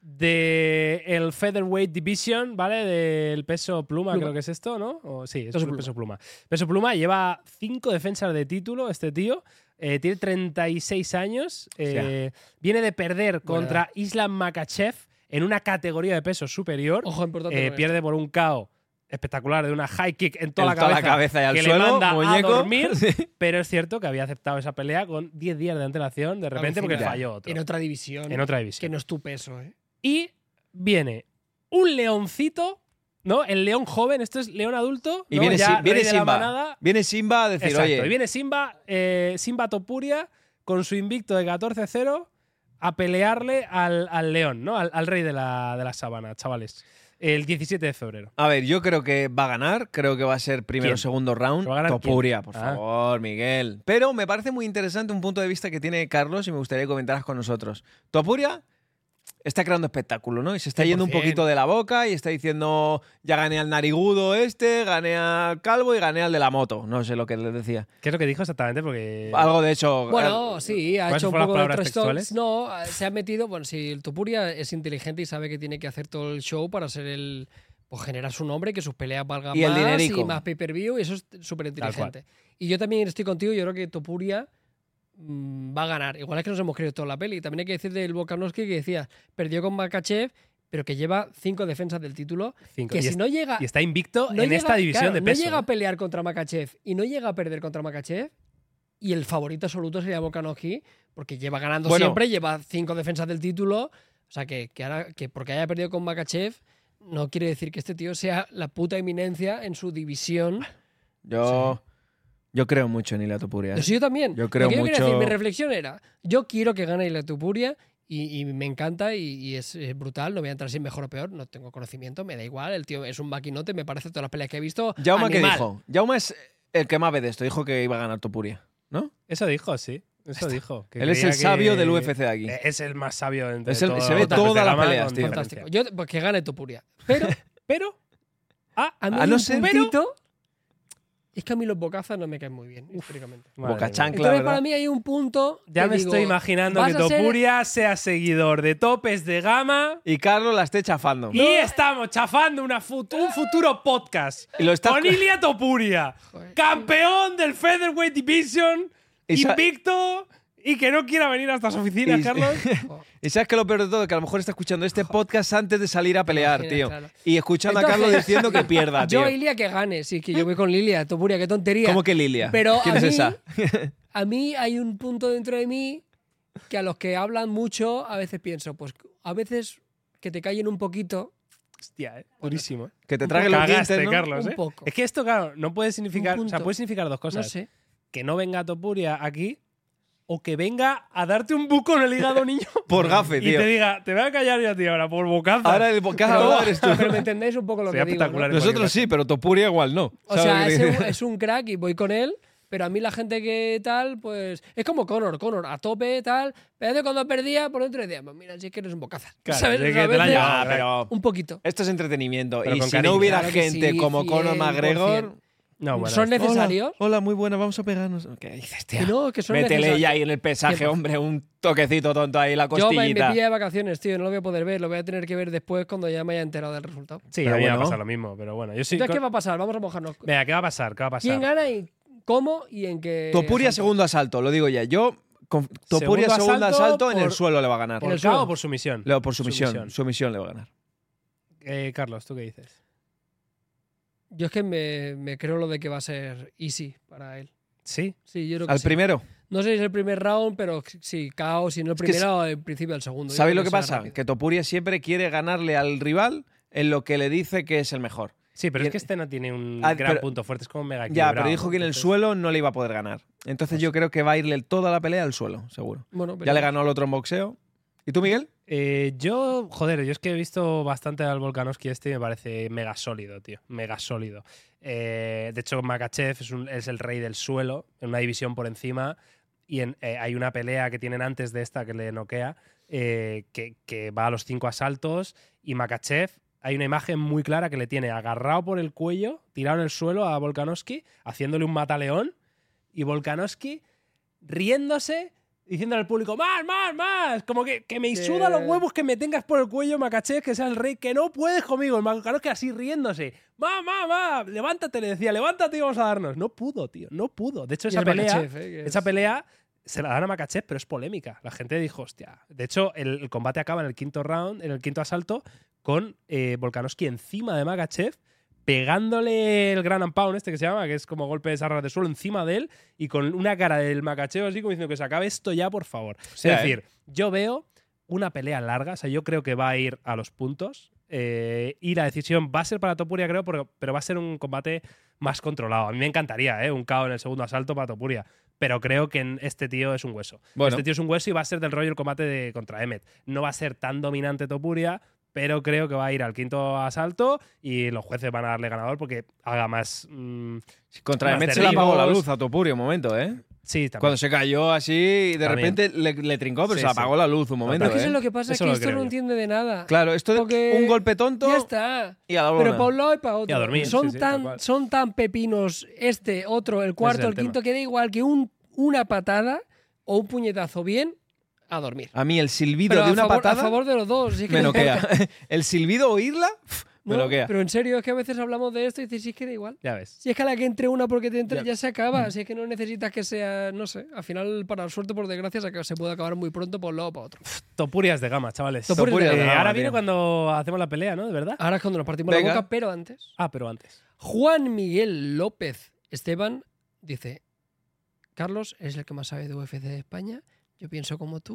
del Featherweight Division, ¿vale? Del peso pluma, creo que es esto, ¿no? Sí, es Peso el pluma. peso pluma. Peso pluma lleva 5 defensas de título, este tío. Tiene 36 años. Viene de perder contra Islam Makhachev en una categoría de peso superior. Ojo, importante. con Pierde por un KO espectacular de una high kick en toda, En toda la cabeza y al que suelo, le manda muñeco. a dormir, Sí. pero es cierto que había aceptado esa pelea con 10 días de antelación de repente porque Alucina. falló otro. En otra división. En otra Que división. no es tu peso, ¿eh? Y viene un leoncito, ¿no? El león joven, esto es león adulto. Y ¿no? viene, Ya viene rey de la Simba. manada. Viene Simba a decir, Exacto. oye. Y viene Simba, Simba Topuria, con su invicto de 14-0, a pelearle al león, ¿no? Al rey de la sabana, chavales. El 17 de febrero. A ver, yo creo que va a ganar. Creo que va a ser primero o ¿Quién? segundo round. ¿Va a ganar Topuria, quién? por Ah. favor, Miguel. Pero me parece muy interesante un punto de vista que tiene Carlos y me gustaría que comentaras con nosotros. Topuria está creando espectáculo, ¿no? Y se está yendo un 100%. poquito de la boca y está diciendo, ya gané al narigudo gané al calvo y gané al de la moto. No sé lo que les decía. ¿Qué es lo que dijo exactamente? Porque. Algo de hecho. Bueno, sí, ha ¿cuáles hecho un fueron poco las de palabras trash talk. textuales? No, se ha metido. Bueno, si el Topuria es inteligente y sabe que tiene que hacer todo el show para ser el. Pues generar su nombre, que sus peleas valgan Y el más dinerico. y más pay-per-view, y eso es súper inteligente. Y yo también estoy contigo, yo creo que Topuria va a ganar. Igual es que nos hemos creído toda la peli. También hay que decir del Volkanovski que decía, perdió con Makhachev, pero que lleva 5 defensas del título. 5. Que y, si es- no llega. y está invicto no en llega- esta división claro, de peso. No llega ¿eh? a pelear contra Makhachev y no llega a perder contra Makhachev. Y el favorito absoluto sería Volkanovski, porque lleva ganando Bueno. siempre, lleva 5 defensas del título. O sea, que ahora, que porque haya perdido con Makachev, no quiere decir que este tío sea la puta eminencia en su división. Yo creo mucho en Ilia Topuria. Sí, yo también. Yo creo Lo que yo quería mucho- decir, mi reflexión era, yo quiero que gane Ilia Topuria y me encanta y es brutal. No voy a entrar si es mejor o peor, no tengo conocimiento, me da igual. El tío es un maquinote, me parece todas las peleas que he visto. Jaume, ¿qué animal. dijo? Jaume es el que más ve de esto. Dijo que iba a ganar Topuria, ¿no? Eso dijo, sí. Eso dijo. Que Él es creía el sabio que- del UFC de aquí. Es el más sabio entre Es el- todos se ve los topes todas de las gama peleas, con tío. diferencia. Fantástico. Yo, pues que gane Topuria. Pero Pero. a mí A hay no un ser- puntito. Es que a mí los bocazas no me caen muy bien, históricamente. Madre Boca mía. chancla, Entonces, ¿verdad? para mí hay un punto. Ya que me digo, estoy imaginando vas que a ser- Topuria sea seguidor de topes de gama. Y Carlos la esté chafando. Y estamos chafando un futuro podcast Y lo está- con Ilia Topuria, Joder. campeón del Featherweight Division, Y sa- invicto y que no quiera venir a estas oficinas, Y- Carlos. Y sabes que lo peor de todo, que a lo mejor está escuchando este podcast antes de salir a pelear, Imagina, tío. claro. Y escuchando a Entonces- Carlos diciendo que pierda, tío. Yo, Ilia, que gane. Sí, que yo voy con Lilia, Topuria, qué tontería. ¿Cómo que Lilia? Pero ¿Quién a es mí, esa? a mí hay un punto dentro de mí que a los que hablan mucho a veces pienso, pues a veces que te callen un poquito, Hostia, durísimo. Que te trague los Cagaste, dientes, ¿no? Carlos, Un ¿eh? poco. Es que esto, claro, no puede significar. Un O sea, punto. puede significar dos no cosas. sé. Que no venga Topuria aquí o que venga a darte un buco en el hígado, niño. Por gafe, Y tío. te diga, te voy a callar yo a ti ahora por bocaza. Ahora el podcast ahora eres tú. Pero me entendéis un poco lo Sería que digo, ¿no? espectacular. Nosotros sí, pero Topuria igual no. O ¿Sabes sea, lo que es digo? es un crack y voy con él, pero a mí la gente que tal, pues es como Conor a tope, tal, pero cuando perdía, por dentro decía, pues mira, si es que eres un bocaza. Claro, ¿Sabes? es O sea, que te la a veces- lleva, Ah, pero un poquito. esto es entretenimiento. Pero Y con si cariño. no hubiera Claro que gente sí, como Conor 100%. McGregor... No, bueno, Son esto- necesarios. Hola, muy buena, vamos a pegarnos. ¿Qué dices, tío? Que no, que son Métele necesarios. ya ahí en el pesaje, ¿Qué? hombre, un toquecito tonto ahí, la Yo me costillita. pillé de vacaciones, tío, no lo voy a poder ver, lo voy a tener que ver después cuando ya me haya enterado del resultado. Sí, Pero a mí me va a bueno. pasar lo mismo, pero bueno. Yo sí. Entonces, ¿qué va a pasar? Vamos a mojarnos. Venga, ¿qué va a pasar? ¿Qué va a pasar? ¿Quién gana y cómo y en qué? Topuria asalto? segundo asalto, lo digo ya. Yo, con Topuria Segundo segundo asalto asalto en el por- suelo le va a ganar. ¿Por el KO suelo. o por sumisión? Por sumisión. Sumisión le va a ganar. Carlos, ¿tú qué dices? Yo es que me creo lo de que va a ser easy para él. Sí. Sí, yo creo que Al sí. primero. No sé si es el primer round, pero sí, KO, si no el que primero, en principio el segundo. Yo ¿Sabéis creo lo que será pasa? rápido. Que Topuria siempre quiere ganarle al rival en lo que le dice que es el mejor. Sí, pero Y- es que este no tiene un Ah, gran pero- punto fuerte, es como mega Ya, equilibrado. pero dijo que en el Entonces- suelo no le iba a poder ganar. Entonces yo creo que va a irle toda la pelea al suelo, seguro. Bueno, Ya le ganó al otro en boxeo. ¿Y tú, Miguel? Yo es que he visto bastante al Volkanovski este y me parece mega sólido, tío. Mega sólido. De hecho, Makhachev es el rey del suelo, en una división por encima. Y hay una pelea que tienen antes de esta que le noquea, que va a los 5 asaltos. Y Makhachev, hay una imagen muy clara que le tiene agarrado por el cuello, tirado en el suelo a Volkanovski, haciéndole un mataleón. Y Volkanovski riéndose, diciéndole al público, más, más, más. Como que me suda los huevos que me tengas por el cuello, Makhachev, que sea el rey, que no puedes conmigo. El Volkanovski así riéndose. Más, más, más. Levántate, le decía, levántate y vamos a darnos. No pudo, tío, no pudo. De hecho, Y esa es pelea, Makhachev, que es- esa pelea se la dan a Makhachev, pero es polémica. La gente dijo, hostia. De hecho, el combate acaba en el quinto round, en el quinto asalto, con Volkanovski encima de Makhachev, pegándole el Gran Pound este que se llama, que es como golpe de sarra de suelo encima de él, y con una cara del Makhachev así como diciendo que se acabe esto ya, por favor. Sí, es decir, yo veo una pelea larga, o sea, yo creo que va a ir a los puntos, y la decisión va a ser para Topuria, creo, pero va a ser un combate más controlado. A mí me encantaría, un KO en el segundo asalto para Topuria, pero creo que este tío es un hueso. Bueno. Este tío es un hueso y va a ser del rollo el combate contra Emmett. No va a ser tan dominante Topuria, pero creo que va a ir al quinto asalto y los jueces van a darle ganador porque haga más... Contra Más Emmett se le apagó la derribos. luz a Topuria un momento, ¿eh? sí, también. Cuando se cayó así, de También. repente le trincó, pero Sí, se le sí. apagó la luz un momento, Pero es que eso ¿eh? es lo que pasa, Eso que lo esto creo no yo. entiende de nada. Claro, esto es Porque un golpe tonto Ya está. y a la Pero lona. para un lado y para otro. Y a dormir, son, sí, sí, tal tan, cual. son tan pepinos este, otro, el cuarto, el el quinto, tema. que da igual que una patada o un puñetazo bien a dormir. A mí el silbido Pero de una a favor, patada a favor de los dos. sí que me no noquea. importa. El silbido, oírla, me No, noquea. pero en serio, es que a veces hablamos de esto y dices, sí, es que da igual. Ya ves. Si es que a la que entre una porque te entre Ya. ya se acaba. Si es que no necesitas que sea, no sé, al final, para suerte por desgracia, se puede acabar muy pronto por un lado o para otro. Topurias de gama, chavales. Topurias de gama, ahora tío. viene cuando hacemos la pelea, ¿no? ¿De verdad? Ahora es cuando nos partimos Venga. la boca, pero antes. Ah, pero antes. Juan Miguel López Esteban dice: Carlos es el que más sabe de UFC de España. Yo pienso como tú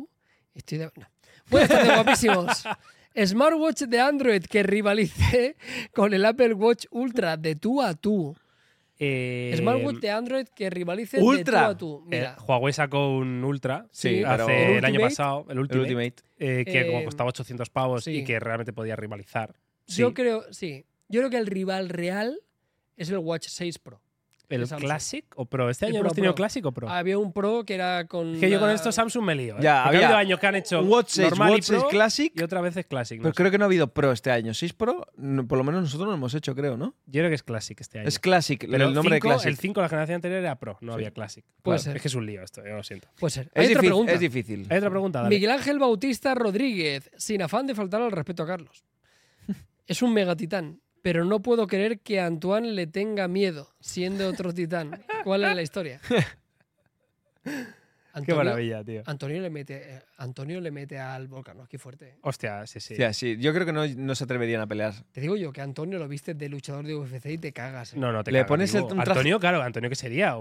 No. Buenas tardes, guapísimos. Smartwatch de Android que rivalice con el Apple Watch Ultra de tú a tú. Smartwatch de Android que rivalice Ultra. de tú a tú. Mira, Huawei sacó un Ultra Sí, pero- hace el año Ultimate. pasado, el El Ultimate, Ultimate. que como costaba 800 pavos sí. y que realmente podía rivalizar. Sí, yo creo que el rival real es el Watch 6 Pro. ¿el Samsung. Classic o Pro? ¿Este El año Pro, hemos tenido Pro. Classic o Pro? Había un Pro que era con. Es que yo con la- esto Samsung me lío. Ya, Porque ha había habido años que han hecho Un Watch 6, normal Watch y 6 Pro Classic, y otra vez es Classic. no pero sé. creo que no ha habido Pro este año. 6 Pro, por lo menos nosotros lo hemos hecho, creo, ¿no? Yo creo que es Classic este año. Es Classic, Pero el nombre 5, de Classic. El 5, la generación anterior, era Pro, no había Classic. Puede Claro, ser. Es que es un lío esto, yo lo siento. Puede ser. Es Hay otra difícil, pregunta. es difícil. Hay otra pregunta, dale. Miguel Ángel Bautista Rodríguez, sin afán de faltar al respeto a Carlos. Es un megatitán, pero no puedo creer que a Antoine le tenga miedo, siendo otro titán. ¿Cuál es la historia? Qué maravilla, tío. Antonio le mete al Volcano aquí fuerte. Hostia, sí, sí. Sí, sí, yo creo que no se atreverían a pelear. Te digo yo que Antonio lo viste de luchador de UFC y te cagas. No, no te Le cagas, pones digo. un traje- Antonio, claro, Antonio, ¿qué sería?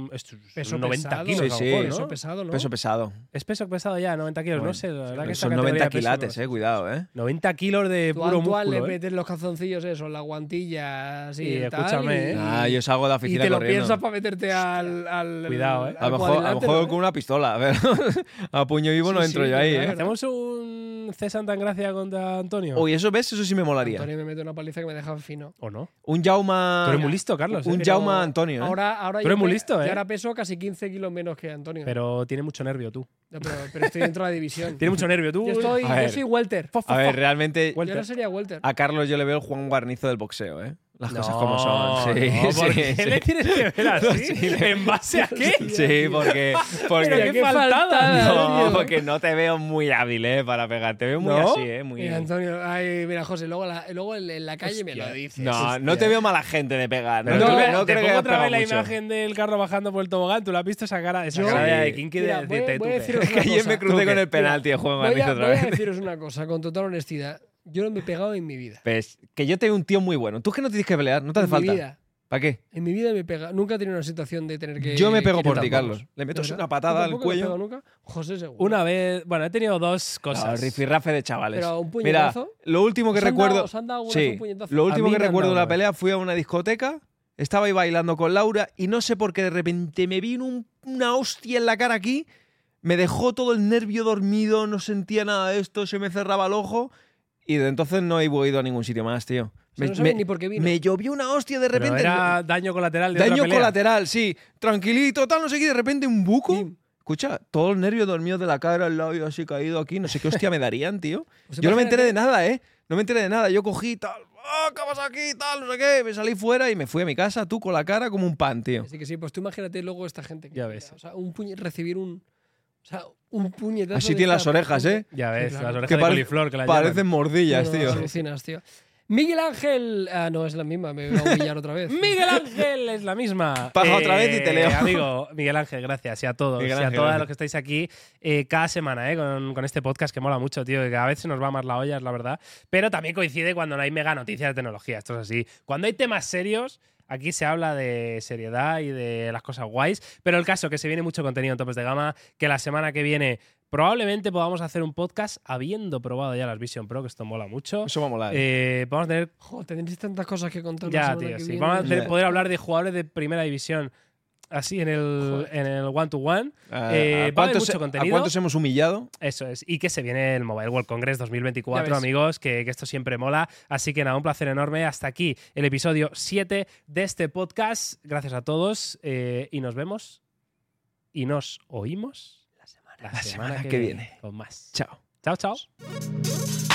Peso 90 pesado. kilos, Sí, a lo sí. mejor, ¿no? Peso pesado, ¿no? Peso pesado. Es peso pesado ya, 90 kilos. Bueno, no sé, la verdad que esta Son categoría 90 de peso quilates, no lo sé. cuidado, 90 kilos de Tú a puro Antoine músculo, le ¿eh? metes los calzoncillos esos, las guantillas Y y tal, escúchame, ¿eh? Ah, yo salgo de la y oficina te lo corriendo. piensas para meterte al Cuidado, ¿eh? A lo mejor cuadrilátero, con una pistola, pero a puño vivo no Sí, entro sí, yo ahí, claro. ¿Hacemos un César tan gracia contra Antonio? Uy, eso ves, eso sí me molaría. Antonio me mete una paliza que me deja fino. ¿O no? Un Jauma. Tú eres muy listo, Carlos. Un ¿eh? Pero Jauma Antonio, ¿eh? Ahora Tú yo eres muy pe- listo, ¿eh? yo ahora peso casi 15 kilos menos que Antonio. Pero tiene mucho nervio tú. No, pero estoy dentro de la división. Tiene mucho nervio tú. Yo A ver. soy welter. A ver, realmente Yo ahora sería welter. a Carlos yo le veo el Juan Guarnizo del boxeo, ¿eh? Las cosas No, como son. Sí, no, ¿por sí, qué sí. le tienes que ver así? Sí, ¿En base a qué? Sí, porque Pero qué faltada, no, tío. porque no te veo muy hábil, para pegar. Te veo muy ¿No? así, muy. Mira, Antonio, ay, mira, José, luego en la calle me lo Hostia. dices. No te veo mala gente de pegar. Pero No, tú creo- no te creo que pongo hayas otra vez pegado la mucho. imagen del carro bajando por el tobogán. ¿Tú la has visto esa cara? Esa Yo- cara de Sí. Kinky Mira, de voy a tú qué? deciros Es que una ayer cosa. me crucé ¿Tú con qué? el penalti de Juan Voy Guarnizo a otra vez. deciros una cosa, con total honestidad. Yo no me he pegado en mi vida. Pues, que yo te veo un tío muy bueno. Tú es que no tienes que pelear, no te hace En falta. mi vida. ¿Para qué? En mi vida me he pegado. Nunca he tenido una situación de tener que. Yo me pego por quitar ti, manos. Carlos. Le meto ¿De verdad? una patada ¿Tú al tampoco me has cuello. pegado nunca? José, seguro. Una vez, bueno, he tenido dos No, cosas. rifirrafe de chavales. Pero un Mira, puñetazo. lo último que ¿Os han recuerdo. dado- os han dado alguna vez Sí, un puñetazo? lo A último mí que me han recuerdo de dado la una vez. pelea fui a una discoteca, estaba ahí bailando con Laura y no sé por qué de repente me vino una hostia en la cara aquí, me dejó todo el nervio dormido, no sentía nada de esto, se me cerraba el ojo y de entonces no he ido a ningún sitio más, tío. O sea, no sabes ni por qué vino. me llovió una hostia de Pero repente. era daño colateral de otra Daño pelea. colateral, sí. Tranquilito, tal, no sé qué, y de repente un buco. Sí. Escucha, todo el nervio dormido de la cara, el labio así caído aquí, no sé qué hostia me darían, tío. Pues Yo no me enteré de imagínate- nada, ¿eh? No me enteré de nada. Yo cogí tal, ¿qué pasa aquí? Tal, no sé qué. Me salí fuera y me fui a mi casa, tú con la cara como un pan, tío. Así que sí, pues tú imagínate luego esta gente. Que Ya ves. O sea, recibir un. O sea, un puñetazo. Así de tiene las esta orejas, magnitud. ¿eh? Ya ves, Sí, claro. las orejas Que de parece- coliflor que la Parecen llaman. mordillas, No, tío. alucinas, tío. Miguel Ángel. Ah, no, es la misma, me voy a humillar otra vez. Miguel Ángel es la misma. Paja otra vez y te leo. Amigo, Miguel Ángel, gracias. Y a todos, Miguel y a Ángel, todos gracias. los que estáis aquí cada semana, con este podcast que mola mucho, tío. Que cada vez se nos va más la olla, es la verdad. Pero también coincide cuando no hay mega noticias de tecnología. Esto es así. Cuando hay temas serios, aquí se habla de seriedad y de las cosas guays. Pero el caso que se viene mucho contenido en Topes de Gama, que la semana que viene probablemente podamos hacer un podcast habiendo probado ya las Vision Pro, que esto mola mucho. Eso va a molar. Vamos a tener Joder, tendréis tantas cosas que contar. la ya, semana tío, que sí. viene. Vamos a Ya. poder hablar de jugadores de primera división así en el one-to-one. Va a haber mucho ¿A contenido. cuántos hemos humillado? Eso es. Y que se viene el Mobile World Congress 2024, Ya ves. amigos, que esto siempre mola. Así que nada, un placer enorme. Hasta aquí el episodio 7 de este podcast. Gracias a todos y nos vemos y nos oímos la semana que viene. con más. Chao. Chao, chao.